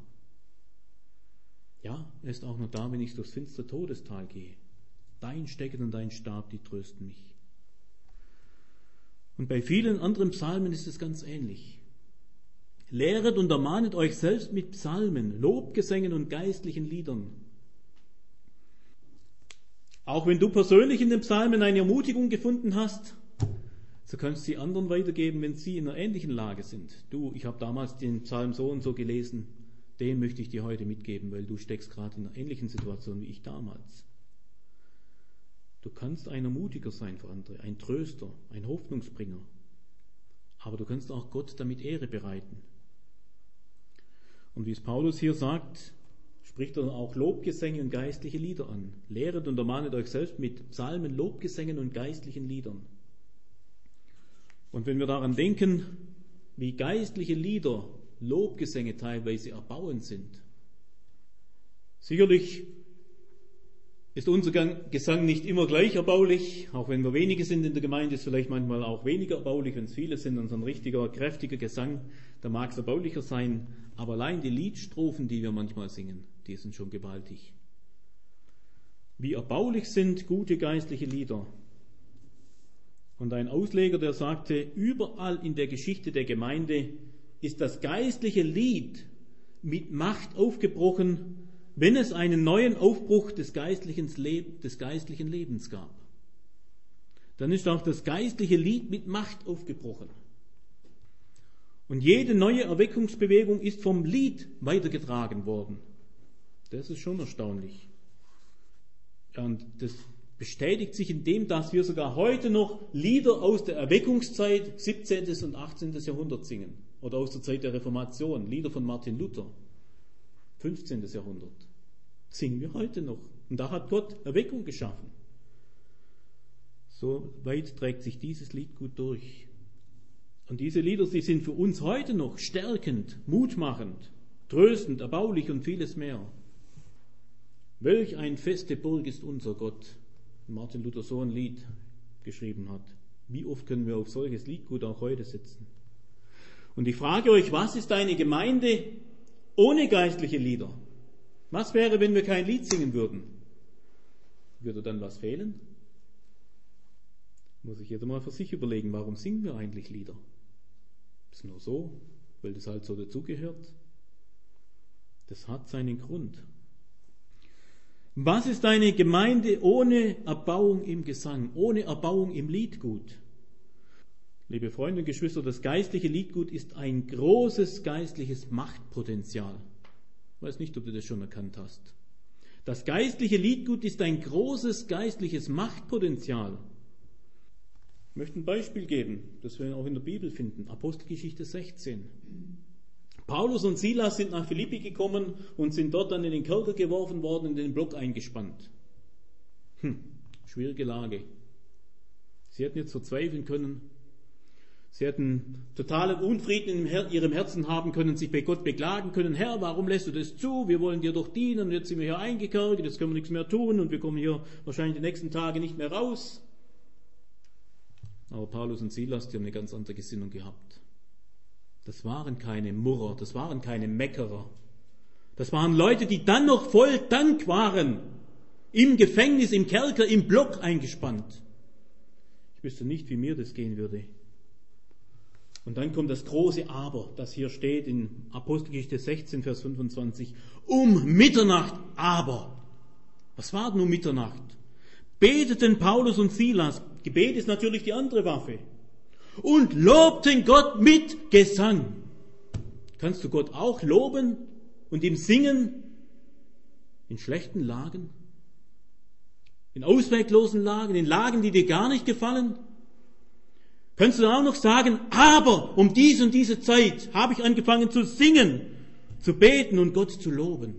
Ja, er ist auch noch da, wenn ich durchs finstere Todestal gehe. Dein Stecken und dein Stab, die trösten mich. Und bei vielen anderen Psalmen ist es ganz ähnlich. Lehret und ermahnet euch selbst mit Psalmen, Lobgesängen und geistlichen Liedern. Auch wenn du persönlich in den Psalmen eine Ermutigung gefunden hast, so kannst du sie anderen weitergeben, wenn sie in einer ähnlichen Lage sind. Du, ich habe damals den Psalm so und so gelesen, den möchte ich dir heute mitgeben, weil du steckst gerade in einer ähnlichen Situation wie ich damals. Du kannst ein Ermutiger sein für andere, ein Tröster, ein Hoffnungsbringer. Aber du kannst auch Gott damit Ehre bereiten. Und wie es Paulus hier sagt, spricht er auch Lobgesänge und geistliche Lieder an. Lehret und ermahnet euch selbst mit Psalmen, Lobgesängen und geistlichen Liedern. Und wenn wir daran denken, wie geistliche Lieder, Lobgesänge teilweise erbauend sind, sicherlich ist unser Gesang nicht immer gleich erbaulich, auch wenn wir wenige sind in der Gemeinde, ist vielleicht manchmal auch weniger erbaulich, wenn es viele sind und so ein richtiger, kräftiger Gesang, da mag es erbaulicher sein, aber allein die Liedstrophen, die wir manchmal singen, die sind schon gewaltig. Wie erbaulich sind gute geistliche Lieder. Und ein Ausleger, der sagte, überall in der Geschichte der Gemeinde ist das geistliche Lied mit Macht aufgebrochen, wenn es einen neuen Aufbruch des geistlichen Lebens gab. Dann ist auch das geistliche Lied mit Macht aufgebrochen. Und jede neue Erweckungsbewegung ist vom Lied weitergetragen worden. Das ist schon erstaunlich. Und das bestätigt sich in dem, dass wir sogar heute noch Lieder aus der Erweckungszeit 17. und 18. Jahrhundert singen. Oder aus der Zeit der Reformation, Lieder von Martin Luther, 15. Jahrhundert. Singen wir heute noch. Und da hat Gott Erweckung geschaffen. So weit trägt sich dieses Lied gut durch. Und diese Lieder, sie sind für uns heute noch stärkend, mutmachend, tröstend, erbaulich und vieles mehr. Welch ein feste Burg ist unser Gott. Martin Luther so ein Lied geschrieben hat. Wie oft können wir auf solches Lied gut auch heute sitzen? Und ich frage euch, was ist eine Gemeinde ohne geistliche Lieder? Was wäre, wenn wir kein Lied singen würden? Würde dann was fehlen? Muss ich jeder mal für sich überlegen, warum singen wir eigentlich Lieder? Ist nur so, weil das halt so dazugehört? Das hat seinen Grund. Was ist eine Gemeinde ohne Erbauung im Gesang, ohne Erbauung im Liedgut? Liebe Freunde und Geschwister, das geistliche Liedgut ist ein großes geistliches Machtpotenzial. Ich weiß nicht, ob du das schon erkannt hast. Das geistliche Liedgut ist ein großes geistliches Machtpotenzial. Ich möchte ein Beispiel geben, das wir auch in der Bibel finden. Apostelgeschichte 16. Paulus und Silas sind nach Philippi gekommen und sind dort dann in den Kerker geworfen worden und in den Block eingespannt. Schwierige Lage. Sie hätten jetzt verzweifeln können. Sie hätten totalen Unfrieden in ihrem Herzen haben können, sich bei Gott beklagen können. Herr, warum lässt du das zu? Wir wollen dir doch dienen und jetzt sind wir hier eingekerkert, jetzt können wir nichts mehr tun und wir kommen hier wahrscheinlich die nächsten Tage nicht mehr raus. Aber Paulus und Silas, die haben eine ganz andere Gesinnung gehabt. Das waren keine Murrer, das waren keine Meckerer. Das waren Leute, die dann noch voll Dank waren. Im Gefängnis, im Kerker, im Block eingespannt. Ich wüsste nicht, wie mir das gehen würde. Und dann kommt das große Aber, das hier steht in Apostelgeschichte 16, Vers 25. Um Mitternacht aber. Was war denn um Mitternacht? Beteten Paulus und Silas. Gebet ist natürlich die andere Waffe. Und lobten Gott mit Gesang. Kannst du Gott auch loben und ihm singen? In schlechten Lagen? In ausweglosen Lagen? In Lagen, die dir gar nicht gefallen? Kannst du auch noch sagen, aber um diese und diese Zeit habe ich angefangen zu singen, zu beten und Gott zu loben.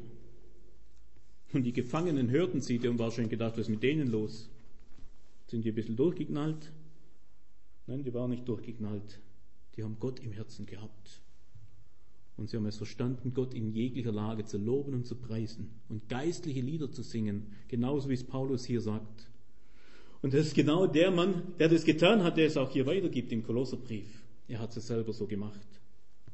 Und die Gefangenen hörten sie, die haben wahrscheinlich gedacht, was ist mit denen los? Sind die ein bisschen durchgeknallt? Nein, die waren nicht durchgeknallt. Die haben Gott im Herzen gehabt. Und sie haben es verstanden, Gott in jeglicher Lage zu loben und zu preisen und geistliche Lieder zu singen, genauso wie es Paulus hier sagt. Und das ist genau der Mann, der das getan hat, der es auch hier weitergibt im Kolosserbrief. Er hat es selber so gemacht.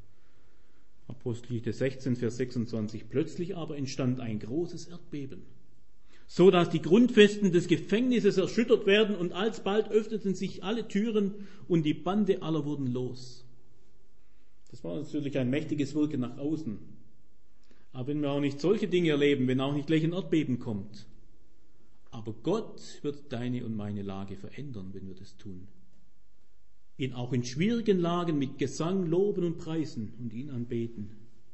Apostelgeschichte 16, Vers 26. Plötzlich aber entstand ein großes Erdbeben, so dass die Grundfesten des Gefängnisses erschüttert werden, und alsbald öffneten sich alle Türen und die Bande aller wurden los. Das war natürlich ein mächtiges Wirken nach außen. Aber wenn wir auch nicht solche Dinge erleben, wenn auch nicht gleich ein Erdbeben kommt, aber Gott wird deine und meine Lage verändern, wenn wir das tun. Auch in schwierigen Lagen mit Gesang loben und preisen und ihn anbeten.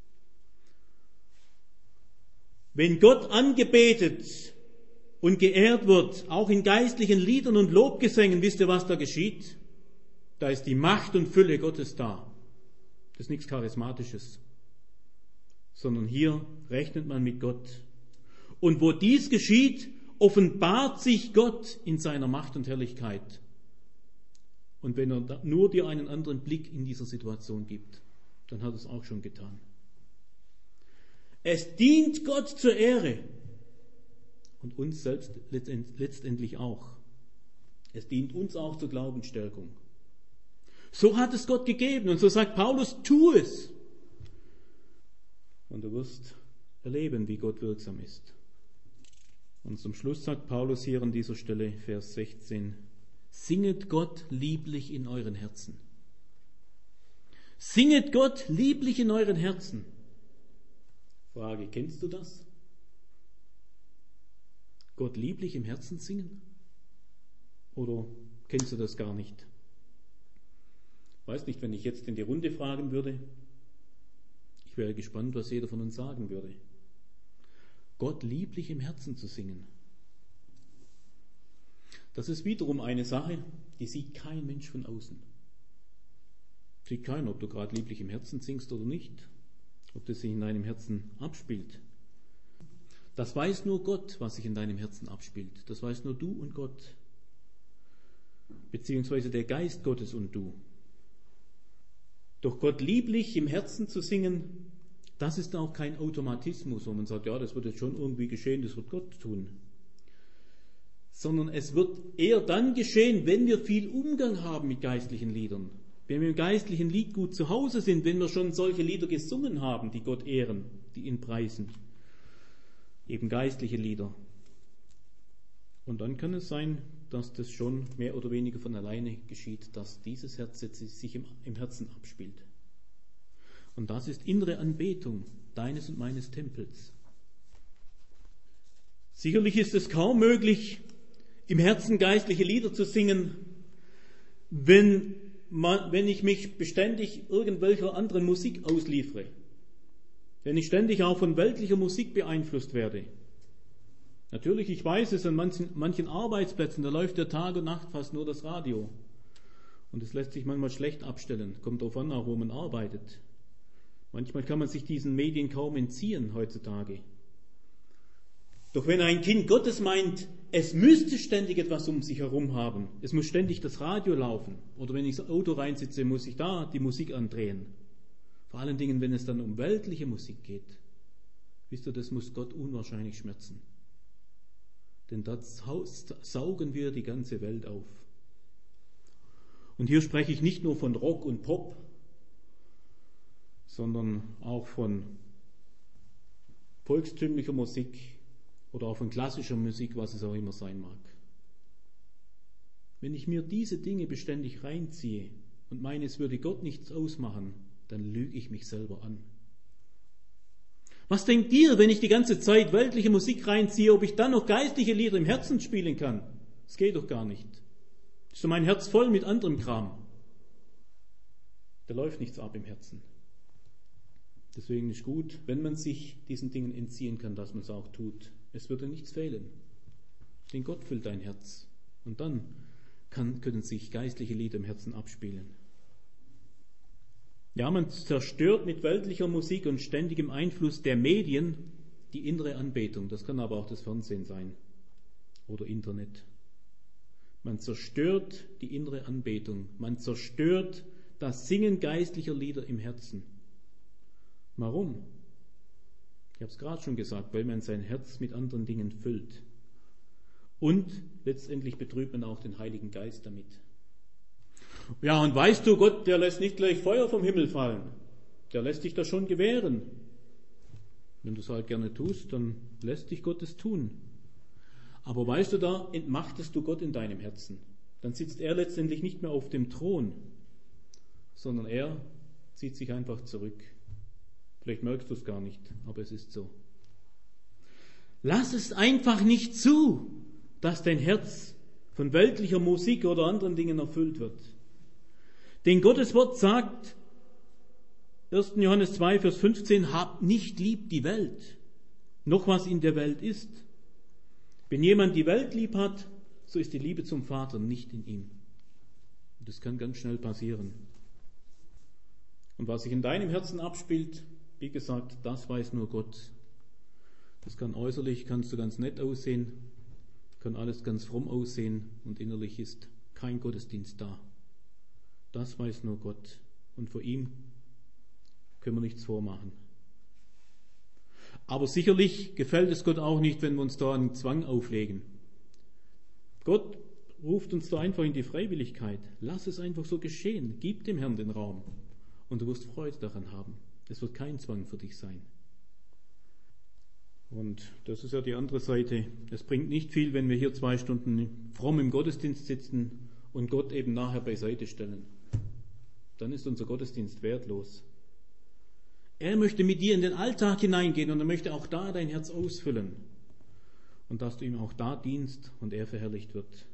Wenn Gott angebetet und geehrt wird, auch in geistlichen Liedern und Lobgesängen, wisst ihr, was da geschieht? Da ist die Macht und Fülle Gottes da. Das ist nichts Charismatisches, sondern hier rechnet man mit Gott. Und wo dies geschieht, offenbart sich Gott in seiner Macht und Herrlichkeit. Und wenn er nur dir einen anderen Blick in dieser Situation gibt, dann hat er es auch schon getan. Es dient Gott zur Ehre und uns selbst letztendlich auch. Es dient uns auch zur Glaubensstärkung. So hat es Gott gegeben und so sagt Paulus, tu es. Und du wirst erleben, wie Gott wirksam ist. Und zum Schluss sagt Paulus hier an dieser Stelle, Vers 16, singet Gott lieblich in euren Herzen. Singet Gott lieblich in euren Herzen. Frage, kennst du das? Gott lieblich im Herzen singen? Oder kennst du das gar nicht? Weiß nicht, wenn ich jetzt in die Runde fragen würde, ich wäre gespannt, was jeder von uns sagen würde. Gott lieblich im Herzen zu singen. Das ist wiederum eine Sache, die sieht kein Mensch von außen. Sieht keiner, ob du gerade lieblich im Herzen singst oder nicht, ob das sich in deinem Herzen abspielt. Das weiß nur Gott, was sich in deinem Herzen abspielt. Das weiß nur du und Gott, beziehungsweise der Geist Gottes und du. Doch Gott lieblich im Herzen zu singen, das ist auch kein Automatismus, wo man sagt, ja, das wird jetzt schon irgendwie geschehen, das wird Gott tun. Sondern es wird eher dann geschehen, wenn wir viel Umgang haben mit geistlichen Liedern. Wenn wir im geistlichen Lied gut zu Hause sind, wenn wir schon solche Lieder gesungen haben, die Gott ehren, die ihn preisen. Eben geistliche Lieder. Und dann kann es sein, dass das schon mehr oder weniger von alleine geschieht, dass dieses Herz sich im Herzen abspielt. Und das ist innere Anbetung deines und meines Tempels. Sicherlich ist es kaum möglich, im Herzen geistliche Lieder zu singen, wenn ich mich beständig irgendwelcher anderen Musik ausliefere. Wenn ich ständig auch von weltlicher Musik beeinflusst werde. Natürlich, ich weiß es, an manchen Arbeitsplätzen, da läuft ja Tag und Nacht fast nur das Radio. Und es lässt sich manchmal schlecht abstellen. Kommt darauf an, auch wo man arbeitet. Manchmal kann man sich diesen Medien kaum entziehen heutzutage. Doch wenn ein Kind Gottes meint, es müsste ständig etwas um sich herum haben, es muss ständig das Radio laufen, oder wenn ich ins Auto reinsitze, muss ich da die Musik andrehen. Vor allen Dingen, wenn es dann um weltliche Musik geht. Wisst ihr, das muss Gott unwahrscheinlich schmerzen. Denn da saugen wir die ganze Welt auf. Und hier spreche ich nicht nur von Rock und Pop, sondern auch von volkstümlicher Musik oder auch von klassischer Musik, was es auch immer sein mag. Wenn ich mir diese Dinge beständig reinziehe und meine, es würde Gott nichts ausmachen, dann lüge ich mich selber an. Was denkt ihr, wenn ich die ganze Zeit weltliche Musik reinziehe, ob ich dann noch geistliche Lieder im Herzen spielen kann? Das geht doch gar nicht. Ist so mein Herz voll mit anderem Kram. Da läuft nichts ab im Herzen. Deswegen ist gut, wenn man sich diesen Dingen entziehen kann, dass man es auch tut. Es würde nichts fehlen. Denn Gott füllt dein Herz. Und dann können sich geistliche Lieder im Herzen abspielen. Ja, man zerstört mit weltlicher Musik und ständigem Einfluss der Medien die innere Anbetung. Das kann aber auch das Fernsehen sein oder Internet. Man zerstört die innere Anbetung. Man zerstört das Singen geistlicher Lieder im Herzen. Warum? Ich habe es gerade schon gesagt, weil man sein Herz mit anderen Dingen füllt. Und letztendlich betrübt man auch den Heiligen Geist damit. Ja, und weißt du, Gott, der lässt nicht gleich Feuer vom Himmel fallen. der lässt dich das schon gewähren. Wenn du es halt gerne tust, dann lässt dich Gott es tun. Aber weißt du, da entmachtest du Gott in deinem Herzen. Dann sitzt er letztendlich nicht mehr auf dem Thron, sondern er zieht sich einfach zurück. Vielleicht merkst du es gar nicht, aber es ist so. Lass es einfach nicht zu, dass dein Herz von weltlicher Musik oder anderen Dingen erfüllt wird. Denn Gottes Wort sagt, 1. Johannes 2, Vers 15, habt nicht lieb die Welt, noch was in der Welt ist. Wenn jemand die Welt lieb hat, so ist die Liebe zum Vater nicht in ihm. Und das kann ganz schnell passieren. Und was sich in deinem Herzen abspielt, wie gesagt, das weiß nur Gott. Das kann äußerlich, kannst du ganz nett aussehen, kann alles ganz fromm aussehen und innerlich ist kein Gottesdienst da. Das weiß nur Gott. Und vor ihm können wir nichts vormachen. Aber sicherlich gefällt es Gott auch nicht, wenn wir uns da einen Zwang auflegen. Gott ruft uns da einfach in die Freiwilligkeit. Lass es einfach so geschehen. Gib dem Herrn den Raum und du wirst Freude daran haben. Es wird kein Zwang für dich sein. Und das ist ja die andere Seite. Es bringt nicht viel, wenn wir hier 2 Stunden fromm im Gottesdienst sitzen und Gott eben nachher beiseite stellen. Dann ist unser Gottesdienst wertlos. Er möchte mit dir in den Alltag hineingehen und er möchte auch da dein Herz ausfüllen. Und dass du ihm auch da dienst und er verherrlicht wird.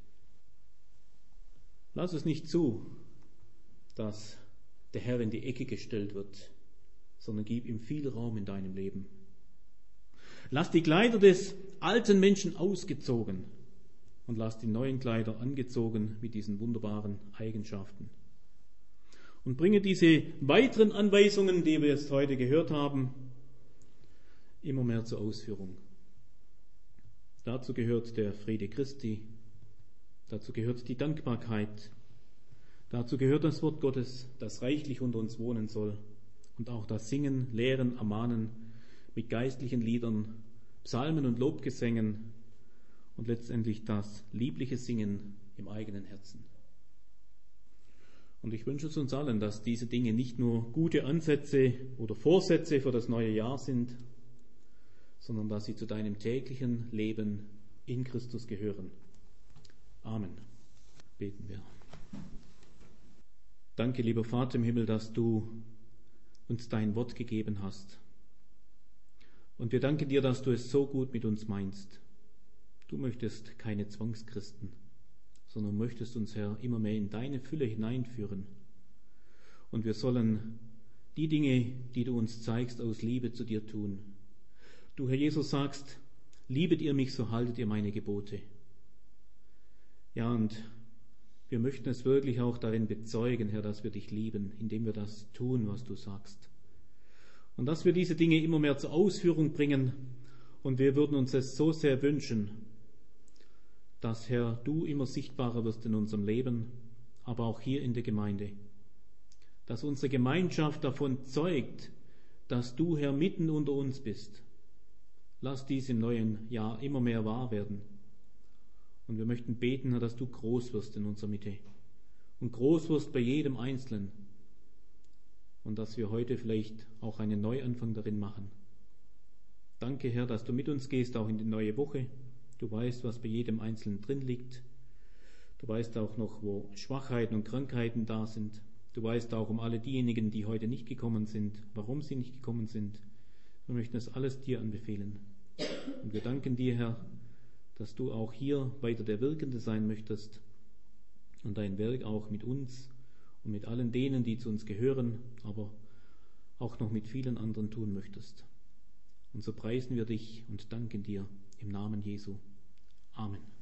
Lass es nicht zu, dass der Herr in die Ecke gestellt wird, sondern gib ihm viel Raum in deinem Leben. Lass die Kleider des alten Menschen ausgezogen und lass die neuen Kleider angezogen mit diesen wunderbaren Eigenschaften. Und bringe diese weiteren Anweisungen, die wir jetzt heute gehört haben, immer mehr zur Ausführung. Dazu gehört der Friede Christi, dazu gehört die Dankbarkeit, dazu gehört das Wort Gottes, das reichlich unter uns wohnen soll und auch das Singen, Lehren, Ermahnen mit geistlichen Liedern, Psalmen und Lobgesängen und letztendlich das liebliche Singen im eigenen Herzen. Und ich wünsche es uns allen, dass diese Dinge nicht nur gute Ansätze oder Vorsätze für das neue Jahr sind, sondern dass sie zu deinem täglichen Leben in Christus gehören. Amen. Beten wir. Danke, lieber Vater im Himmel, dass du uns dein Wort gegeben hast. Und wir danken dir, dass du es so gut mit uns meinst. Du möchtest keine Zwangschristen, sondern möchtest uns, Herr, immer mehr in deine Fülle hineinführen. Und wir sollen die Dinge, die du uns zeigst, aus Liebe zu dir tun. Du, Herr Jesus, sagst, liebet ihr mich, so haltet ihr meine Gebote. Ja, und wir möchten es wirklich auch darin bezeugen, Herr, dass wir dich lieben, indem wir das tun, was du sagst. Und dass wir diese Dinge immer mehr zur Ausführung bringen. Und wir würden uns es so sehr wünschen, dass, Herr, du immer sichtbarer wirst in unserem Leben, aber auch hier in der Gemeinde. Dass unsere Gemeinschaft davon zeugt, dass du, Herr, mitten unter uns bist. Lass dies im neuen Jahr immer mehr wahr werden. Und wir möchten beten, Herr, dass du groß wirst in unserer Mitte und groß wirst bei jedem Einzelnen. Und dass wir heute vielleicht auch einen Neuanfang darin machen. Danke, Herr, dass du mit uns gehst, auch in die neue Woche. Du weißt, was bei jedem Einzelnen drin liegt. Du weißt auch noch, wo Schwachheiten und Krankheiten da sind. Du weißt auch um alle diejenigen, die heute nicht gekommen sind, warum sie nicht gekommen sind. Wir möchten das alles dir anbefehlen. Und wir danken dir, Herr, dass du auch hier weiter der Wirkende sein möchtest und dein Werk auch mit uns und mit allen denen, die zu uns gehören, aber auch noch mit vielen anderen tun möchtest. Und so preisen wir dich und danken dir im Namen Jesu. Amen.